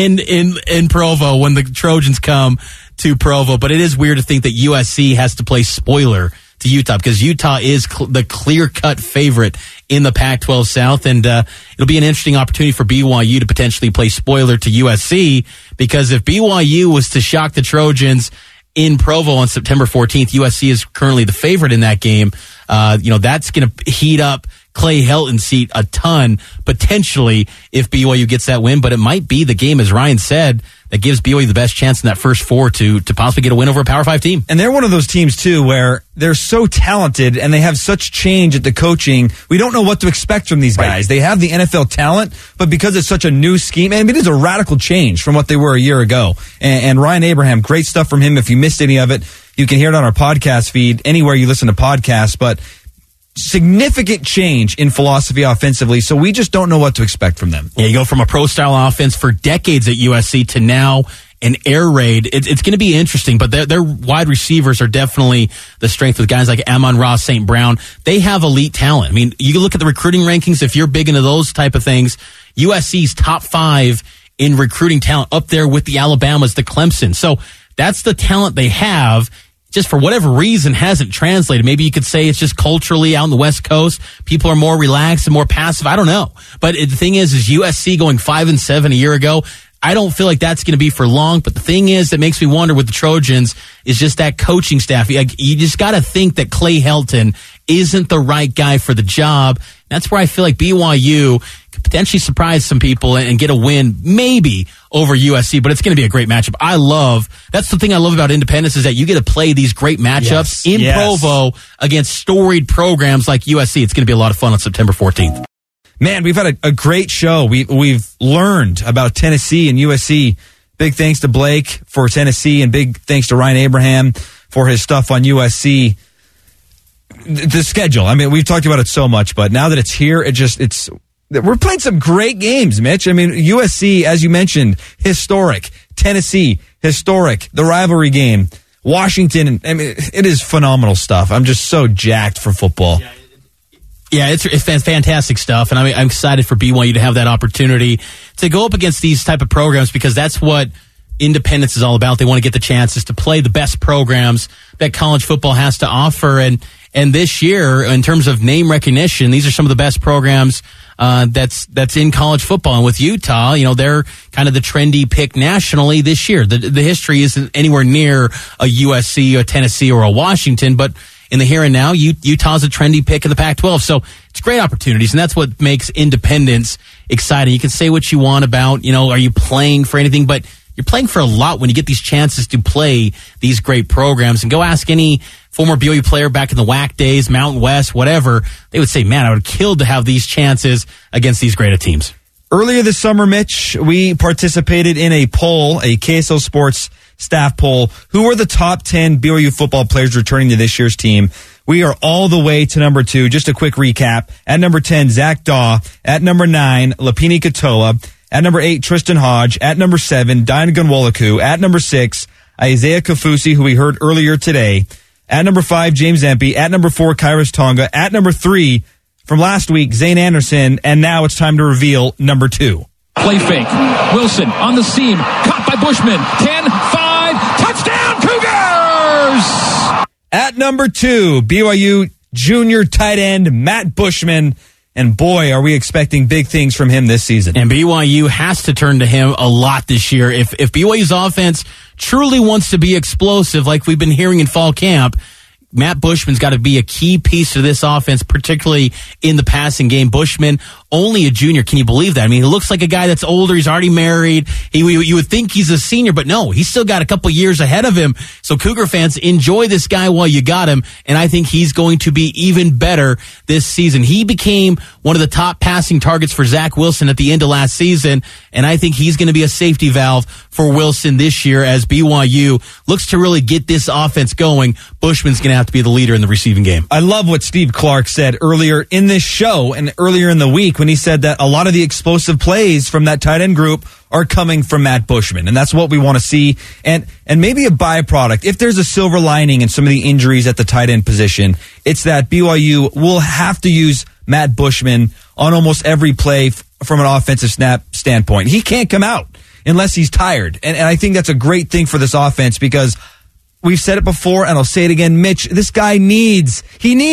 in Provo when the Trojans come to Provo. But it is weird to think that USC has to play spoiler to Utah because Utah is the clear-cut favorite in the Pac-12 South, and it'll be an interesting opportunity for BYU to potentially play spoiler to USC because if BYU was to shock the Trojans in Provo on September 14th, USC is currently the favorite in that game. That's going to heat up Clay Helton's seat a ton, potentially, if BYU gets that win. But it might be the game, as Ryan said, that gives BYU the best chance in that first 4 to possibly get a win over a Power 5 team. And they're one of those teams, too, where they're so talented and they have such change at the coaching. We don't know what to expect from these guys. Right. They have the NFL talent, but because it's such a new scheme, and it is a radical change from what they were a year ago. And Ryan Abraham, great stuff from him. If you missed any of it, you can hear it on our podcast feed anywhere you listen to podcasts. But significant change in philosophy offensively, so we just don't know what to expect from them. Yeah, you go from a pro-style offense for decades at USC to now an air raid. It's going to be interesting, but their wide receivers are definitely the strength with guys like Amon-Ra St. Brown. They have elite talent. I mean, you can look at the recruiting rankings. If you're big into those type of things, USC's top 5 in recruiting talent up there with the Alabamas, the Clemson. So that's the talent they have. Just for whatever reason hasn't translated. Maybe you could say it's just culturally out on the West Coast. People are more relaxed and more passive. I don't know. But the thing is USC going 5-7 a year ago, I don't feel like that's going to be for long. But the thing is that makes me wonder with the Trojans is just that coaching staff. You just got to think that Clay Helton isn't the right guy for the job. That's where I feel like BYU could potentially surprise some people and get a win, maybe over USC, but it's going to be a great matchup. That's the thing I love about Independence is that you get to play these great matchups in Provo against storied programs like USC. It's going to be a lot of fun on September 14th. Man, we've had a great show. We've learned about Tennessee and USC. Big thanks to Blake for Tennessee and big thanks to Ryan Abraham for his stuff on USC. The schedule, I mean, we've talked about it so much, but now that it's here, we're playing some great games, Mitch. I mean, USC, as you mentioned, historic. Tennessee, historic. The rivalry game. Washington, I mean, it is phenomenal stuff. I'm just so jacked for football. Yeah, it's fantastic stuff, and I'm excited for BYU to have that opportunity to go up against these type of programs because that's what Independence is all about. They want to get the chances to play the best programs that college football has to offer. And this year, in terms of name recognition, these are some of the best programs that's in college football. And with Utah, they're kind of the trendy pick nationally this year. The history isn't anywhere near a USC, a Tennessee, or a Washington, but in the here and now, Utah's a trendy pick in the Pac-12. So it's great opportunities, and that's what makes Independence exciting. You can say what you want about, are you playing for anything, but you're playing for a lot when you get these chances to play these great programs. And go ask any former BYU player back in the WAC days, Mountain West, whatever. They would say, man, I would have killed to have these chances against these great teams. Earlier this summer, Mitch, we participated in a poll, a KSL Sports staff poll. Who are the top 10 BYU football players returning to this year's team? We are all the way to number 2. Just a quick recap. At number 10, Zach Daw. At number 9, Lapini Katoa. At number 8, Tristan Hodge. At number 7, Diana Gunwolaku. At number 6, Isaiah Kafusi, who we heard earlier today. At number 5, James Empey. At number 4, Kairos Tonga. At number 3, from last week, Zane Anderson. And now it's time to reveal number 2. Play fake. Wilson on the seam. Caught by Bushman. 10-5. Touchdown Cougars! At number 2, BYU junior tight end Matt Bushman. And boy, are we expecting big things from him this season. And BYU has to turn to him a lot this year. If BYU's offense truly wants to be explosive, like we've been hearing in fall camp, Matt Bushman's got to be a key piece to this offense, particularly in the passing game. Bushman, only a junior. Can you believe that? I mean, he looks like a guy that's older. He's already married. You would think he's a senior, but no, he's still got a couple years ahead of him. So Cougar fans, enjoy this guy while you got him. And I think he's going to be even better this season. He became one of the top passing targets for Zach Wilson at the end of last season. And I think he's going to be a safety valve for Wilson this year as BYU looks to really get this offense going. Bushman's going to have to be the leader in the receiving game. I love what Steve Clark said earlier in this show and earlier in the week when he said that a lot of the explosive plays from that tight end group are coming from Matt Bushman. And that's what we want to see. And maybe a byproduct, if there's a silver lining in some of the injuries at the tight end position, it's that BYU will have to use Matt Bushman on almost every play from an offensive snap standpoint. He can't come out unless he's tired. And I think that's a great thing for this offense because we've said it before and I'll say it again, Mitch, this guy needs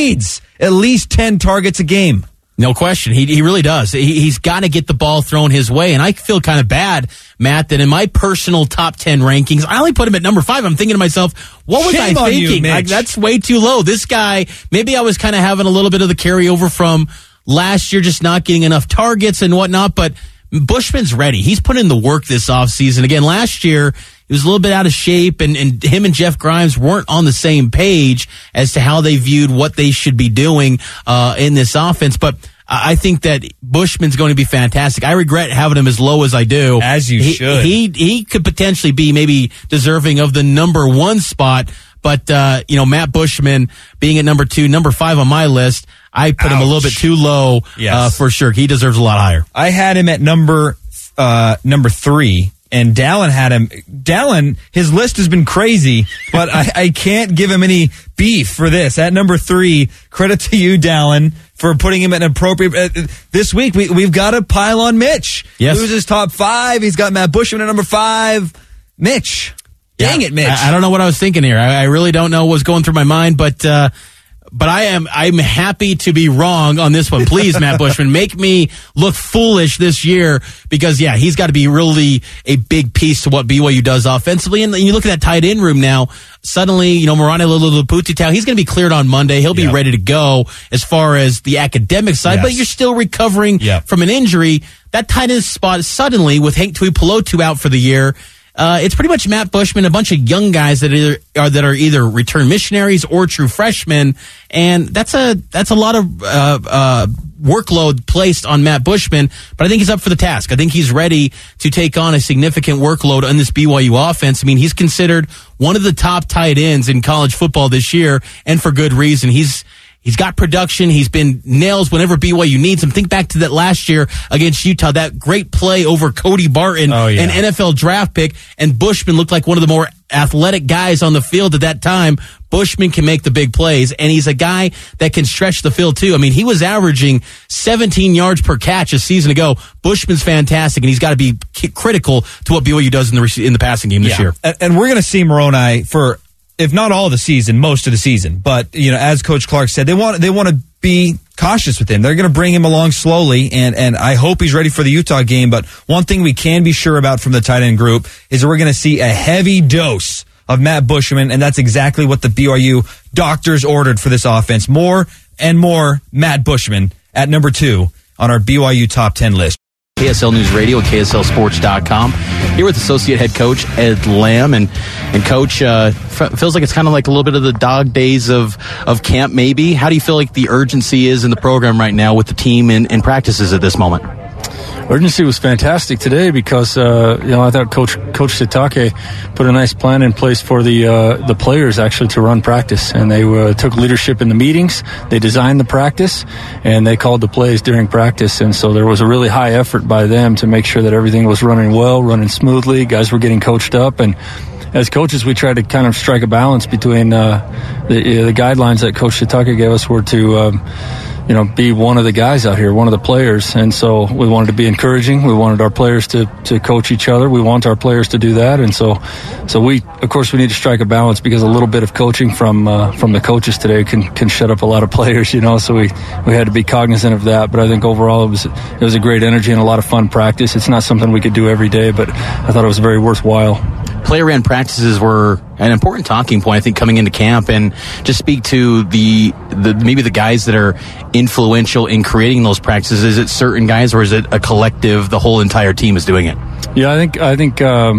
at least 10 targets a game. No question. He really does. He's got to get the ball thrown his way. And I feel kind of bad, Matt, that in my personal top 10 rankings, I only put him at number 5. I'm thinking to myself, what was I thinking? That's way too low. This guy, maybe I was kind of having a little bit of the carryover from last year, just not getting enough targets and whatnot. But Bushman's ready. He's put in the work this offseason. Again, last year, he was a little bit out of shape, and him and Jeff Grimes weren't on the same page as to how they viewed what they should be doing in this offense. But I think that Bushman's going to be fantastic. I regret having him as low as I do. As you should. He could potentially be maybe deserving of the number 1 spot. But, Matt Bushman being at number 2, number 5 on my list, I put him a little bit too low for sure. He deserves a lot higher. I had him at number 3. And Dallin had him. Dallin, his list has been crazy, but I can't give him any beef for this. At number 3, credit to you, Dallin, for putting him at an appropriate. This week, we've got to pile on Mitch. Yes. Who's his top 5? He's got Matt Bushman at number 5. Mitch. Dang it, Mitch. I don't know what I was thinking here. I really don't know what's going through my mind, but I'm happy to be wrong on this one. Please, Matt Bushman, make me look foolish this year because, he's got to be really a big piece to what BYU does offensively. And you look at that tight end room now, suddenly, Morane Liliputitau, he's going to be cleared on Monday. He'll be ready to go as far as the academic side, but you're still recovering from an injury. That tight end spot suddenly with Hank Tuipulotu out for the year, it's pretty much Matt Bushman, a bunch of young guys that are either return missionaries or true freshmen, and that's a lot of workload placed on Matt Bushman. But I think he's up for the task. I think he's ready to take on a significant workload on this BYU offense. I mean, he's considered one of the top tight ends in college football this year, and for good reason. He's He's got production. He's been nails whenever BYU needs him. Think back to that last year against Utah, that great play over Cody Barton, an NFL draft pick, and Bushman looked like one of the more athletic guys on the field at that time. Bushman can make the big plays, and he's a guy that can stretch the field too. I mean, he was averaging 17 yards per catch a season ago. Bushman's fantastic, and he's got to be critical to what BYU does in the passing game this year. And we're going to see Moroni for, if not all of the season, most of the season. But, as Coach Clark said, they want to be cautious with him. They're going to bring him along slowly, and I hope he's ready for the Utah game. But one thing we can be sure about from the tight end group is that we're going to see a heavy dose of Matt Bushman, and that's exactly what the BYU doctors ordered for this offense. More and more Matt Bushman at number 2 on our BYU top 10 list. KSL News Radio and KSLSports.com. Here with Associate Head Coach Ed Lamb. And Coach, feels like it's kind of like a little bit of the dog days of camp maybe. How do you feel like the urgency is in the program right now with the team in practices at this moment? Urgency was fantastic today because I thought Coach Sitake put a nice plan in place for the players actually to run practice, and they took leadership in the meetings. They designed the practice, and they called the plays during practice, and so there was a really high effort by them to make sure that everything was running well, running smoothly. Guys were getting coached up, and as coaches, we tried to kind of strike a balance between the guidelines that Coach Sitake gave us were to be one of the guys out here, one of the players. And so we wanted to be encouraging. We wanted our players to coach each other. We want our players to do that. And so we, of course, we need to strike a balance because a little bit of coaching from the coaches today can shut up a lot of players, so we had to be cognizant of that. But I think overall it was a great energy and a lot of fun practice. It's not something we could do every day, but I thought it was very worthwhile. Player ran practices were an important talking point, I think, coming into camp, and just speak to the maybe the guys that are influential in creating those practices. Is it certain guys, or is it a collective? The whole entire team is doing it. Yeah, I think.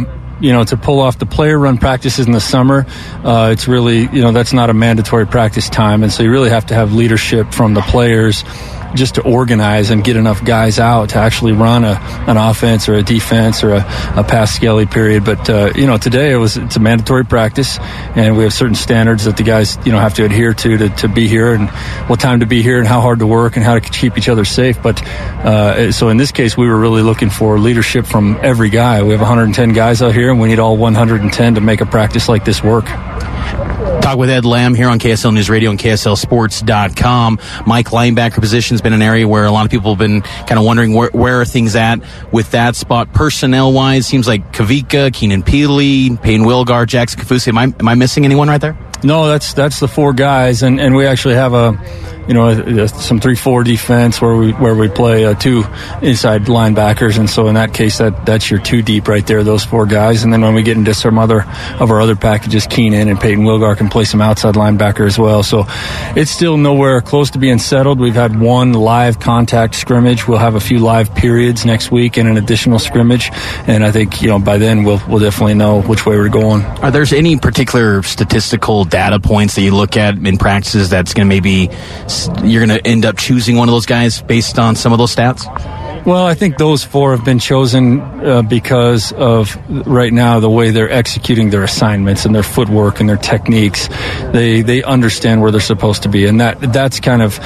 To pull off the player run practices in the summer, it's really, that's not a mandatory practice time. And so you really have to have leadership from the players just to organize and get enough guys out to actually run an offense or a defense or a pass skelly period. But, today it's a mandatory practice, and we have certain standards that the guys, have to adhere to be here, and what time to be here and how hard to work and how to keep each other safe. But so in this case, we were really looking for leadership from every guy. We have 110 guys out here, and we need all 110 to make a practice like this work. Talk with Ed Lamb here on KSL News Radio and KSLSports.com. Mike, linebacker position has been an area where a lot of people have been kind of wondering where are things at with that spot. Personnel-wise, seems like Kavika, Keenan Peely, Payne Wilgar, Jackson Kafusi. Am I missing anyone right there? No, that's the 4 guys, and we actually have some 3-4 defense where we play 2 inside linebackers, and so in that case that's your 2 deep right there, those 4 guys. And then when we get into some of our other packages, Keenan and Peyton Wilgar can play some outside linebacker as well. So it's still nowhere close to being settled. We've had 1 live contact scrimmage. We'll have a few live periods next week and an additional scrimmage, and I think by then we'll definitely know which way we're going. Are there any particular statistical data points that you look at in practices that's going to maybe you're going to end up choosing one of those guys based on some of those stats? Well, I think those 4 have been chosen because of right now the way they're executing their assignments and their footwork and their techniques. They understand where they're supposed to be, and that's kind of,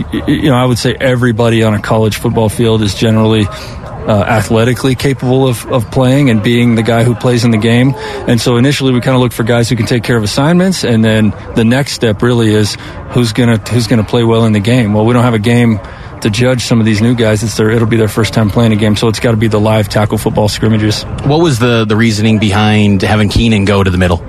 I would say everybody on a college football field is generally athletically capable of playing and being the guy who plays in the game. And so initially we kind of look for guys who can take care of assignments, and then the next step really is who's gonna play well in the game. Well, we don't have a game to judge some of these new guys. It'll be their first time playing a game, so it's got to be the live tackle football scrimmages. What was the reasoning behind having Keenan go to the middle?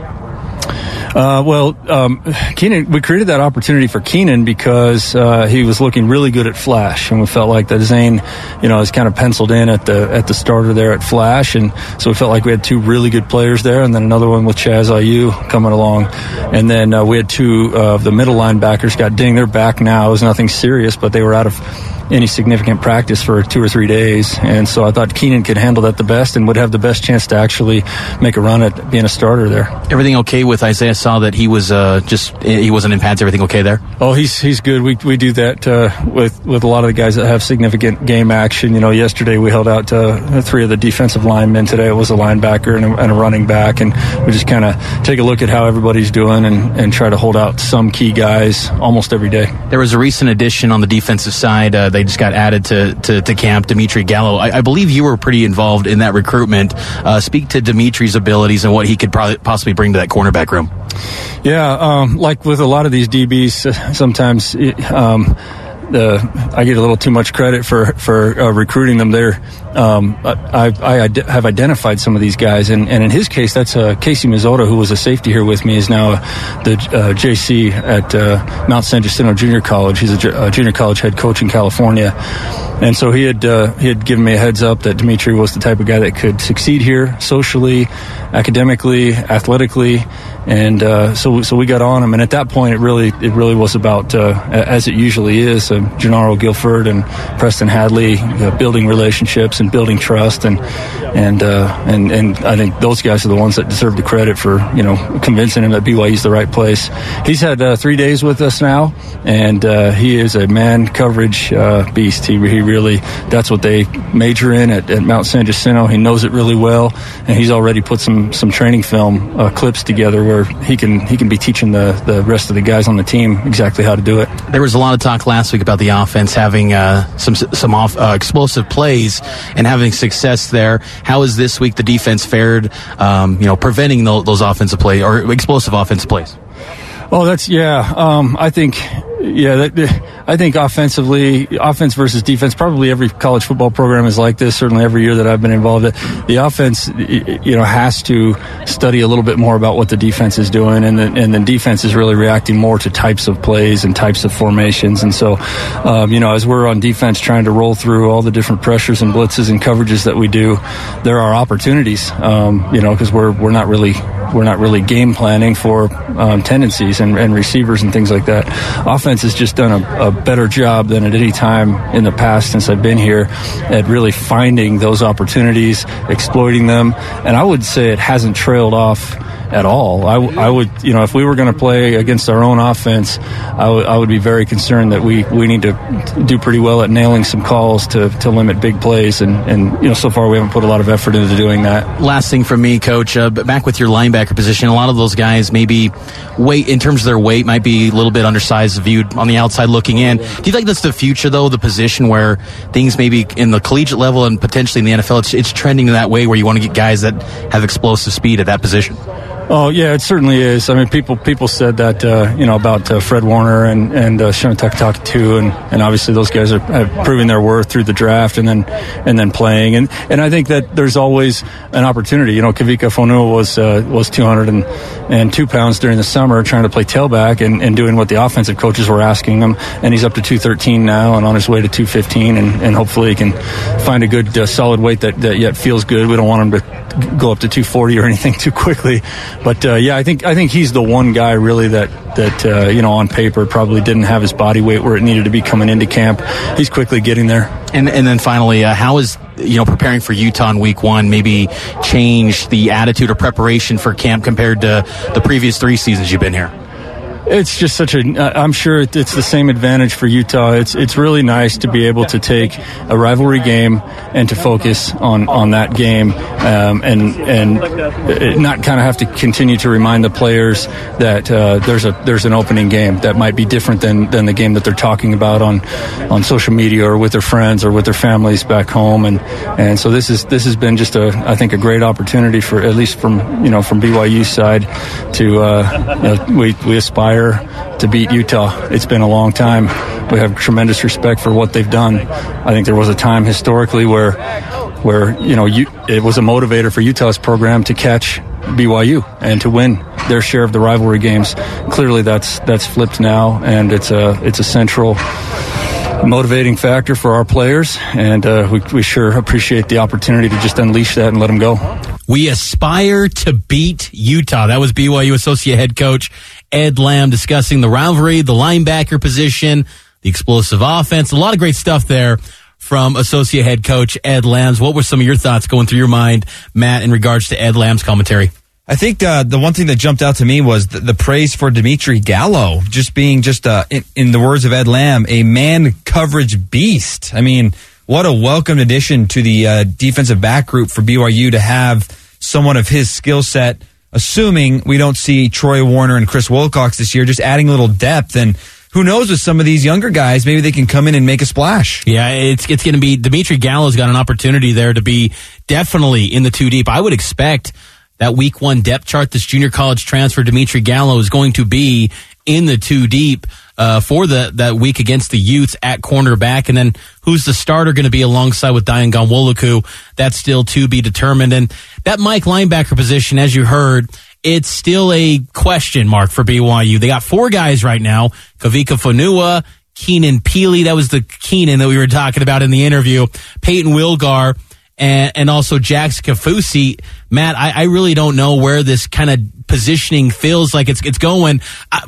Keenan, we created that opportunity for Keenan because he was looking really good at flash, and we felt like that Zane, is kind of penciled in at the starter there at flash, and so we felt like we had 2 really good players there, and then another one with Chaz Ayu coming along, and then we had 2 of the middle linebackers got dinged. They're back now. It was nothing serious, but they were out of any significant practice for 2 or 3 days. And so I thought Keenan could handle that the best and would have the best chance to actually make a run at being a starter there. Everything okay with Isaiah? Saw that he was he wasn't in pads. Everything okay there? Oh, he's good. We do that with a lot of the guys that have significant game action. Yesterday we held out 3 of the defensive linemen. Today it was a linebacker and a running back, and we just kind of take a look at how everybody's doing and try to hold out some key guys almost every day. There was a recent addition on the defensive side. They just got added to camp, Dimitri Gallo. I believe you were pretty involved in that recruitment. Speak to Dimitri's abilities and what he could possibly bring to that cornerback room. Yeah, like with a lot of these DBs, sometimes I get a little too much credit for recruiting them there. I have identified some of these guys, and in his case, that's Casey Mazzotta, who was a safety here with me, is now the JC at Mount San Jacinto Junior College. He's a junior college head coach in California. And so he had given me a heads up that Dimitri was the type of guy that could succeed here socially, academically, athletically, and so we got on him. And at that point, it really was about as it usually is, Gennaro Guilford and Preston Hadley, building relationships and building trust, and I think those guys are the ones that deserve the credit for convincing him that BYU's the right place. He's had 3 days with us now, and he is a man coverage beast. He really, that's what they major in at Mount San Jacinto. He knows it really well, and he's already put some training film clips together where he can be teaching the rest of the guys on the team exactly how to do it. There was a lot of talk last week about the offense having some explosive plays and having success there. How is this week the defense fared, preventing those offensive play or explosive offensive plays? Oh, I think offensively, offense versus defense, probably every college football program is like this, certainly every year that I've been involved. The offense, has to study a little bit more about what the defense is doing, and the defense is really reacting more to types of plays and types of formations. And so, as we're on defense trying to roll through all the different pressures and blitzes and coverages that we do, there are opportunities, because we're not really game planning for tendencies and receivers and things like that. Offense has just done a better job than at any time in the past since I've been here at really finding those opportunities, exploiting them, and I would say it hasn't trailed off at all. I would, if we were going to play against our own offense, I would be very concerned that we need to do pretty well at nailing some calls to limit big plays, and so far we haven't put a lot of effort into doing that. Last thing from me, Coach, back with your linebacker position, a lot of those guys maybe in terms of their weight might be a little bit undersized viewed on the outside looking in. Do you think that's the future, though, the position where things maybe in the collegiate level and potentially in the NFL, it's trending that way where you want to get guys that have explosive speed at that position? Oh yeah, it certainly is. I mean, people said that about Fred Warner and Sean Takataki too, and obviously those guys have proven their worth through the draft and then playing, and I think that there's always an opportunity. Kavika Fonua was 202 pounds during the summer trying to play tailback and doing what the offensive coaches were asking him, and he's up to 213 now and on his way to 215, and hopefully he can find a good solid weight that yet feels good. We don't want him to go up to 240 or anything too quickly. But I think he's the one guy really that on paper probably didn't have his body weight where it needed to be coming into camp. He's quickly getting there. And then finally, how is preparing for Utah in week 1 maybe change the attitude or preparation for camp compared to the previous 3 seasons you've been here? It's just I'm sure it's the same advantage for Utah. It's really nice to be able to take a rivalry game and to focus on that game, and not kind of have to continue to remind the players that there's an opening game that might be different than the game that they're talking about on social media or with their friends or with their families back home, and so this has been just I think a great opportunity for, at least from BYU's side, to we aspire to beat Utah. It's been a long time. We have tremendous respect for what they've done. I think there was a time historically where it was a motivator for Utah's program to catch BYU and to win their share of the rivalry games. Clearly that's flipped now, and it's a central motivating factor for our players, and we sure appreciate the opportunity to just unleash that and let them go. We aspire to beat Utah. That was BYU Associate Head Coach Ed Lamb discussing the rivalry, the linebacker position, the explosive offense. A lot of great stuff there from associate head coach Ed Lambs. What were some of your thoughts going through your mind, Matt, in regards to Ed Lambs' commentary? I think the one thing that jumped out to me was the praise for Dimitri Gallo, just being in the words of Ed Lamb, a man coverage beast. I mean, what a welcome addition to the defensive back group for BYU to have someone of his skill set, assuming we don't see Troy Warner and Chris Wilcox this year, just adding a little depth. And who knows, with some of these younger guys, maybe they can come in and make a splash. Yeah, it's going to be, Dimitri Gallo's got an opportunity there to be definitely in the 2 deep. I would expect that week 1 depth chart, this junior college transfer, Dimitri Gallo, is going to be in the 2 deep for that week against the Utes at cornerback. And then who's the starter going to be alongside with Dayan Ghanwoloku? That's still to be determined. And that Mike linebacker position, as you heard, it's still a question mark for BYU. They got 4 guys right now: Kavika Fonua, Keenan Peely, that was the Keenan that we were talking about in the interview, Peyton Wilgar, and also Jax Kafusi. Matt, I really don't know where this kind of positioning feels like it's going.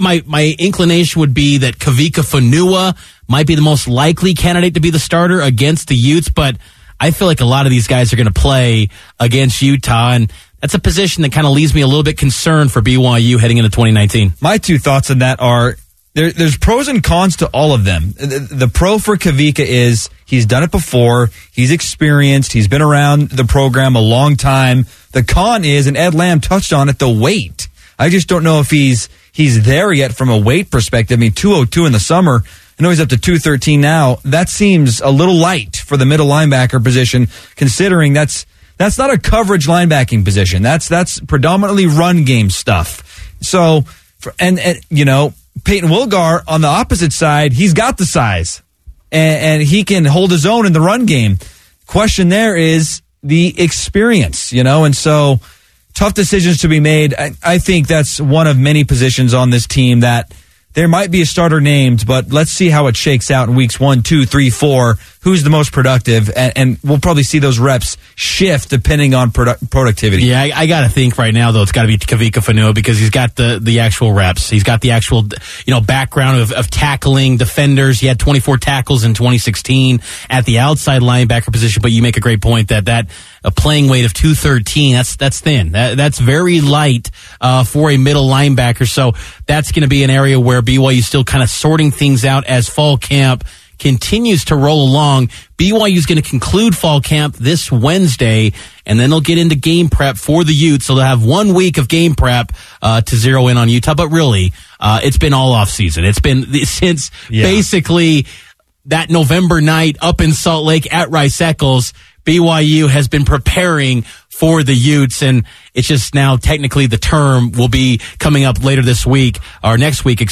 My inclination would be that Kavika Fonua might be the most likely candidate to be the starter against the Utes, but I feel like a lot of these guys are going to play against Utah, and that's a position that kind of leaves me a little bit concerned for BYU heading into 2019. My 2 thoughts on that are, there's pros and cons to all of them. The pro for Kavika is he's done it before, he's experienced, he's been around the program a long time. The con is, and Ed Lamb touched on it, the weight. I just don't know if he's there yet from a weight perspective. I mean, 202 in the summer. I know he's up to 213 now. That seems a little light for the middle linebacker position, considering that's not a coverage linebacking position. That's predominantly run game stuff. So, and you know, Peyton Wilgar on the opposite side, he's got the size and he can hold his own in the run game. Question there is the experience, you know, and so tough decisions to be made. I think that's one of many positions on this team that there might be a starter named, but let's see how it shakes out in weeks 1, 2, 3, 4. Who's the most productive? And we'll probably see those reps shift depending on productivity. Yeah, I got to think right now, though, it's got to be Kavika Fonua because he's got the actual reps. He's got the actual, background of tackling defenders. He had 24 tackles in 2016 at the outside linebacker position, but you make a great point that a playing weight of 213, that's thin. That's very light for a middle linebacker. So that's going to be an area where BYU is still kind of sorting things out as fall camp continues to roll along. BYU is going to conclude fall camp this Wednesday, and then they'll get into game prep for the Utes. So they'll have 1 week of game prep to zero in on Utah. But really, it's been all off season. It's been since basically that November night up in Salt Lake at Rice Eccles. BYU has been preparing for the Utes, and it's just now technically the term will be coming up later this week, or next week,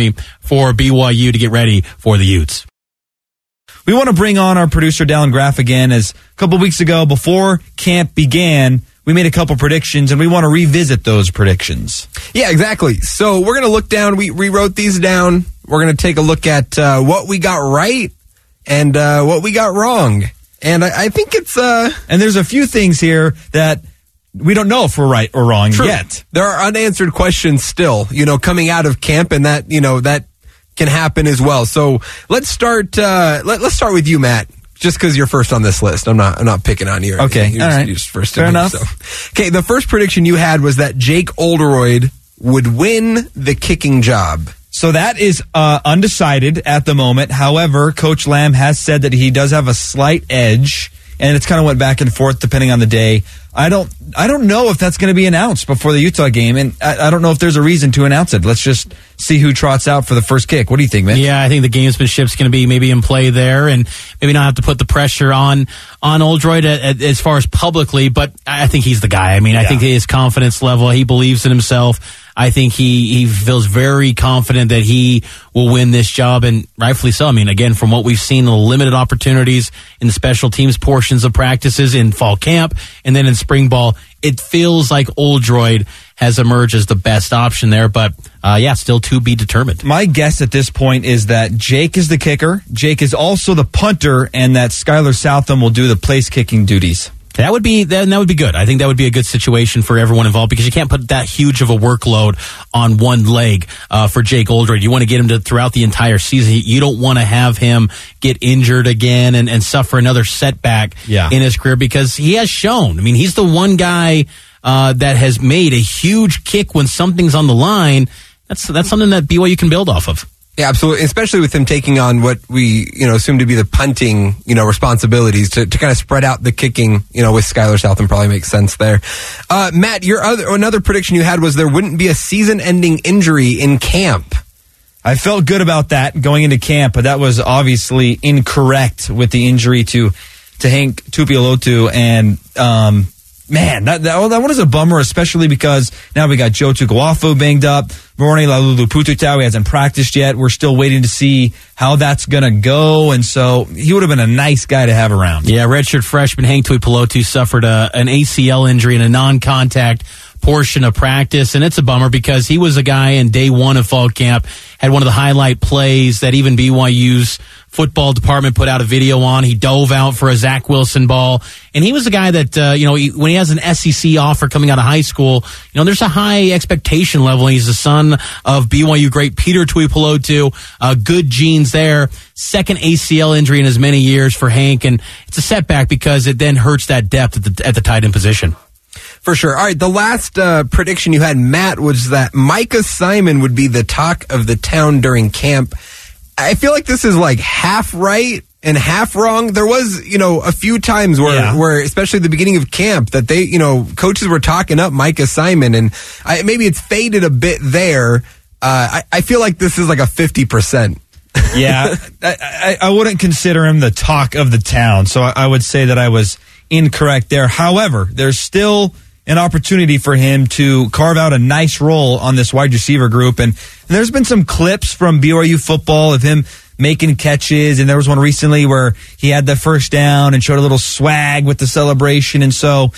for BYU to get ready for the Utes. We want to bring on our producer, Dallin Graff, again, as a couple weeks ago, before camp began, we made a couple predictions, and we want to revisit those predictions. Yeah, exactly. So we're going to look down. We wrote these down. We're going to take a look at what we got right and what we got wrong. And I think it's... And there's a few things here that we don't know if we're right or wrong yet. There are unanswered questions still, coming out of camp, and that can happen as well. So let's start. Let's start with you, Matt. Just because you're first on this list, I'm not picking on you. Okay, you're all right. You're just first. Fair enough. So. Okay, the first prediction you had was that Jake Oldroyd would win the kicking job. So that is undecided at the moment. However, Coach Lamb has said that he does have a slight edge, and it's kind of went back and forth depending on the day. I don't know if that's going to be announced before the Utah game, and I don't know if there's a reason to announce it. Let's just see who trots out for the first kick. What do you think, man? Yeah, I think the gamesmanship's going to be maybe in play there, and maybe not have to put the pressure on Oldroyd as far as publicly, but I think he's the guy. I mean, I think his confidence level, he believes in himself. I think he feels very confident that he will win this job, and rightfully so. I mean, again, from what we've seen, the limited opportunities in the special teams portions of practices in fall camp and then in spring ball, it feels like Oldroyd has emerged as the best option there, but still to be determined. My guess at this point is that Jake is the kicker, Jake is also the punter, and that Skylar Southam will do the place kicking duties. That would be good. I think that would be a good situation for everyone involved because you can't put that huge of a workload on one leg for Jake Oldroyd. You want to get him to throughout the entire season. You don't want to have him get injured again and suffer another setback in his career because he has shown. I mean, he's the one guy that has made a huge kick when something's on the line. That's something that BYU can build off of. Yeah, absolutely. Especially with him taking on what we, assume to be the punting, responsibilities to kind of spread out the kicking, with Skylar Southam probably makes sense there. Matt, another prediction you had was there wouldn't be a season-ending injury in camp. I felt good about that going into camp, but that was obviously incorrect with the injury to Hank Tuipulotu and, man, that one is a bummer, especially because now we got Joe Tukuafu banged up. Moroni Lalulu-Pututau, he hasn't practiced yet. We're still waiting to see how that's going to go, and so he would have been a nice guy to have around. Yeah, redshirt freshman Hank Tuipulotu suffered an ACL injury in a non-contact portion of practice, and it's a bummer because he was a guy in day one of fall camp, had one of the highlight plays that even BYU's football department put out a video on. He dove out for a Zach Wilson ball, and he was a guy that, when he has an SEC offer coming out of high school, there's a high expectation level. He's the son of BYU great Peter Tuipulotu, good genes there. Second ACL injury in as many years for Hank, and it's a setback because it then hurts that depth at the tight end position. For sure. All right, the last prediction you had, Matt, was that Micah Simon would be the talk of the town during camp. I feel like this is like half right and half wrong. There was, a few times where especially at the beginning of camp, that they, coaches were talking up Micah Simon, and maybe it's faded a bit there. I feel like this is like a 50%. Yeah, I wouldn't consider him the talk of the town, so I would say that I was incorrect there. However, there's still an opportunity for him to carve out a nice role on this wide receiver group. And there's been some clips from BYU football of him making catches, and there was one recently where he had the first down and showed a little swag with the celebration. And so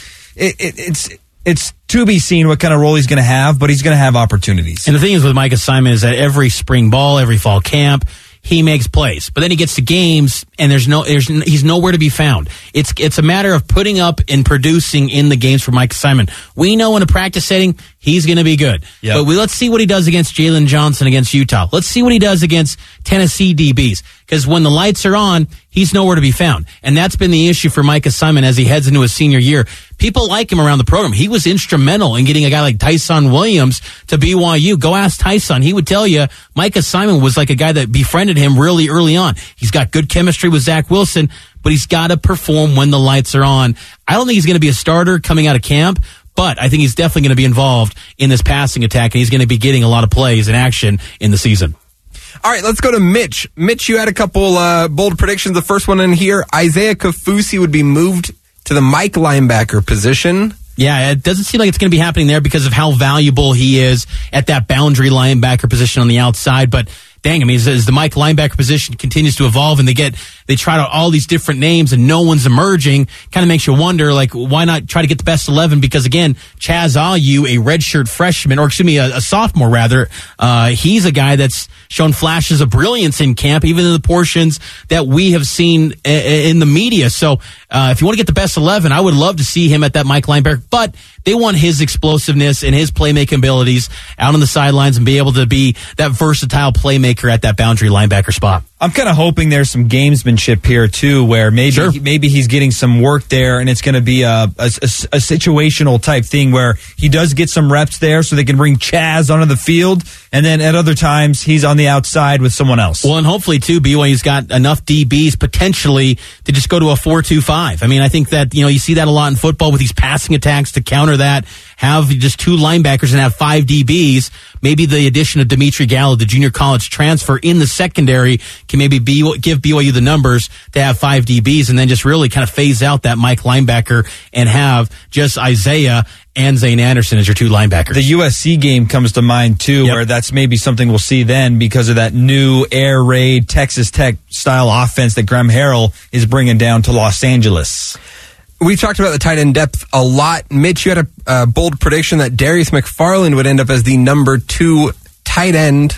it's to be seen what kind of role he's going to have, but he's going to have opportunities. And the thing is with Micah Simon is that every spring ball, every fall camp, he makes plays, but then he gets to games and he's nowhere to be found. It's a matter of putting up and producing in the games for Micah Simon. We know in a practice setting he's going to be good, but let's see what he does against Jalen Johnson against Utah. Let's see what he does against Tennessee DBs, because when the lights are on, he's nowhere to be found, and that's been the issue for Micah Simon as he heads into his senior year. People like him around the program. He was instrumental in getting a guy like Tyson Williams to BYU. Go ask Tyson. He would tell you Micah Simon was like a guy that befriended him really early on. He's got good chemistry with Zach Wilson, but he's got to perform when the lights are on. I don't think he's going to be a starter coming out of camp, but I think he's definitely going to be involved in this passing attack, and he's going to be getting a lot of plays and action in the season. All right, let's go to Mitch. Mitch, you had a couple bold predictions. The first one in here, Isaiah Kaufusi would be moved to the Mike linebacker position. Yeah, it doesn't seem like it's going to be happening there because of how valuable he is at that boundary linebacker position on the outside. But dang, I mean, as the Mike linebacker position continues to evolve and they try out all these different names and no one's emerging, kind of makes you wonder, like, why not try to get the best 11? Because again, Chaz Ayu, a redshirt freshman, or excuse me, a sophomore rather, he's a guy that's shown flashes of brilliance in camp, even in the portions that we have seen in the media. So if you want to get the best 11, I would love to see him at that Mike linebacker, but they want his explosiveness and his playmaking abilities out on the sidelines and be able to be that versatile playmaker at that boundary linebacker spot. I'm kind of hoping there's some gamesmanship here too, where maybe he's getting some work there, and it's going to be a situational type thing where he does get some reps there, so they can bring Chaz onto the field, and then at other times he's on the outside with someone else. Well, and hopefully too, BYU's got enough DBs potentially to just go to a 4-2-5. I mean, I think that you see that a lot in football with these passing attacks to counter that. Have just two linebackers and have 5 DBs. Maybe the addition of Dimitri Gallo, the junior college transfer in the secondary, can maybe give BYU the numbers to have 5 DBs and then just really kind of phase out that Mike linebacker and have just Isaiah and Zane Anderson as your 2 linebackers. The USC game comes to mind too, where that's maybe something we'll see then because of that new air raid Texas Tech style offense that Graham Harrell is bringing down to Los Angeles. We talked about the tight end depth a lot. Mitch, you had a bold prediction that Darius McFarland would end up as the number 2 tight end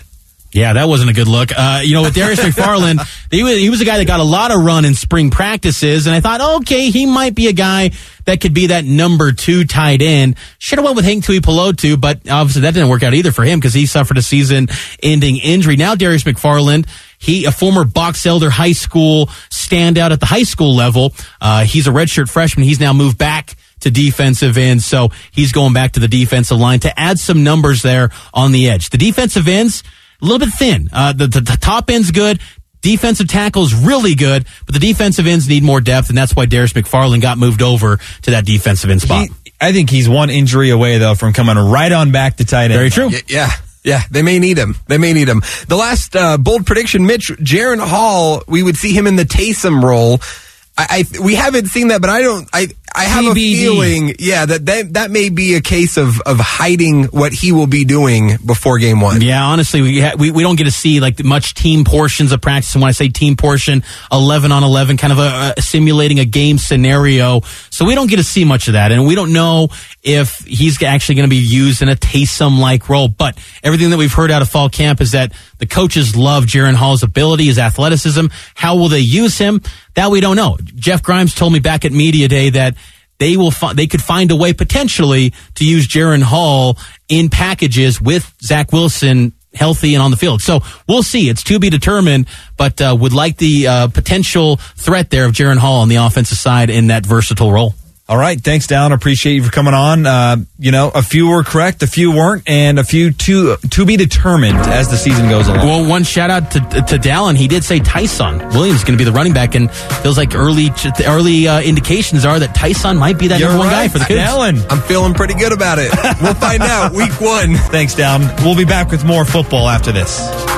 Yeah, that wasn't a good look. With Darius McFarland, he was a guy that got a lot of run in spring practices, and I thought, okay, he might be a guy that could be that number 2 tight end. Should have went with Hank Tuipulotu, but obviously that didn't work out either for him because he suffered a season-ending injury. Now Darius McFarland, a former Box Elder High School standout at the high school level. He's a redshirt freshman. He's now moved back to defensive end, so he's going back to the defensive line to add some numbers there on the edge. The defensive ends, a little bit thin. The top end's good. Defensive tackle's really good, but the defensive ends need more depth, and that's why Darius McFarland got moved over to that defensive end spot. I think he's one injury away, though, from coming right on back to tight end. Very true. Yeah, they may need him. The last bold prediction, Mitch, Jaron Hall, we would see him in the Taysom role. We haven't seen that, but I have a feeling, that may be a case of hiding what he will be doing before game 1. Yeah, honestly, we don't get to see like much team portions of practice. And when I say team portion, 11 on 11, kind of simulating a game scenario. So we don't get to see much of that, and we don't know if he's actually going to be used in a Taysom-like role. But everything that we've heard out of fall camp is that the coaches love Jaron Hall's ability, his athleticism. How will they use him? That we don't know. Jeff Grimes told me back at Media Day that they could find a way potentially to use Jaron Hall in packages with Zach Wilson healthy and on the field. So we'll see. It's to be determined, but would like the potential threat there of Jaron Hall on the offensive side in that versatile role. All right. Thanks, Dallin. Appreciate you for coming on. A few were correct, a few weren't, and a few to be determined as the season goes along. Well, one shout out to Dallin. He did say Tyson Williams is going to be the running back, and feels like early indications are that Tyson might be that number one guy for the Cougs. Dallin. I'm feeling pretty good about it. We'll find out week 1. Thanks, Dallin. We'll be back with more football after this.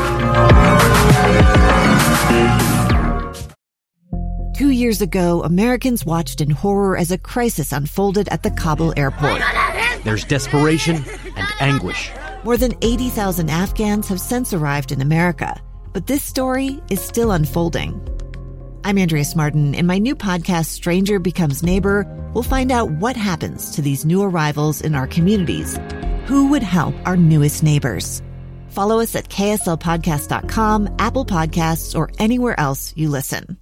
2 years ago, Americans watched in horror as a crisis unfolded at the Kabul airport. There's desperation and anguish. More than 80,000 Afghans have since arrived in America, but this story is still unfolding. I'm Andrea Smartin. In my new podcast, Stranger Becomes Neighbor, we'll find out what happens to these new arrivals in our communities. Who would help our newest neighbors? Follow us at kslpodcast.com, Apple Podcasts, or anywhere else you listen.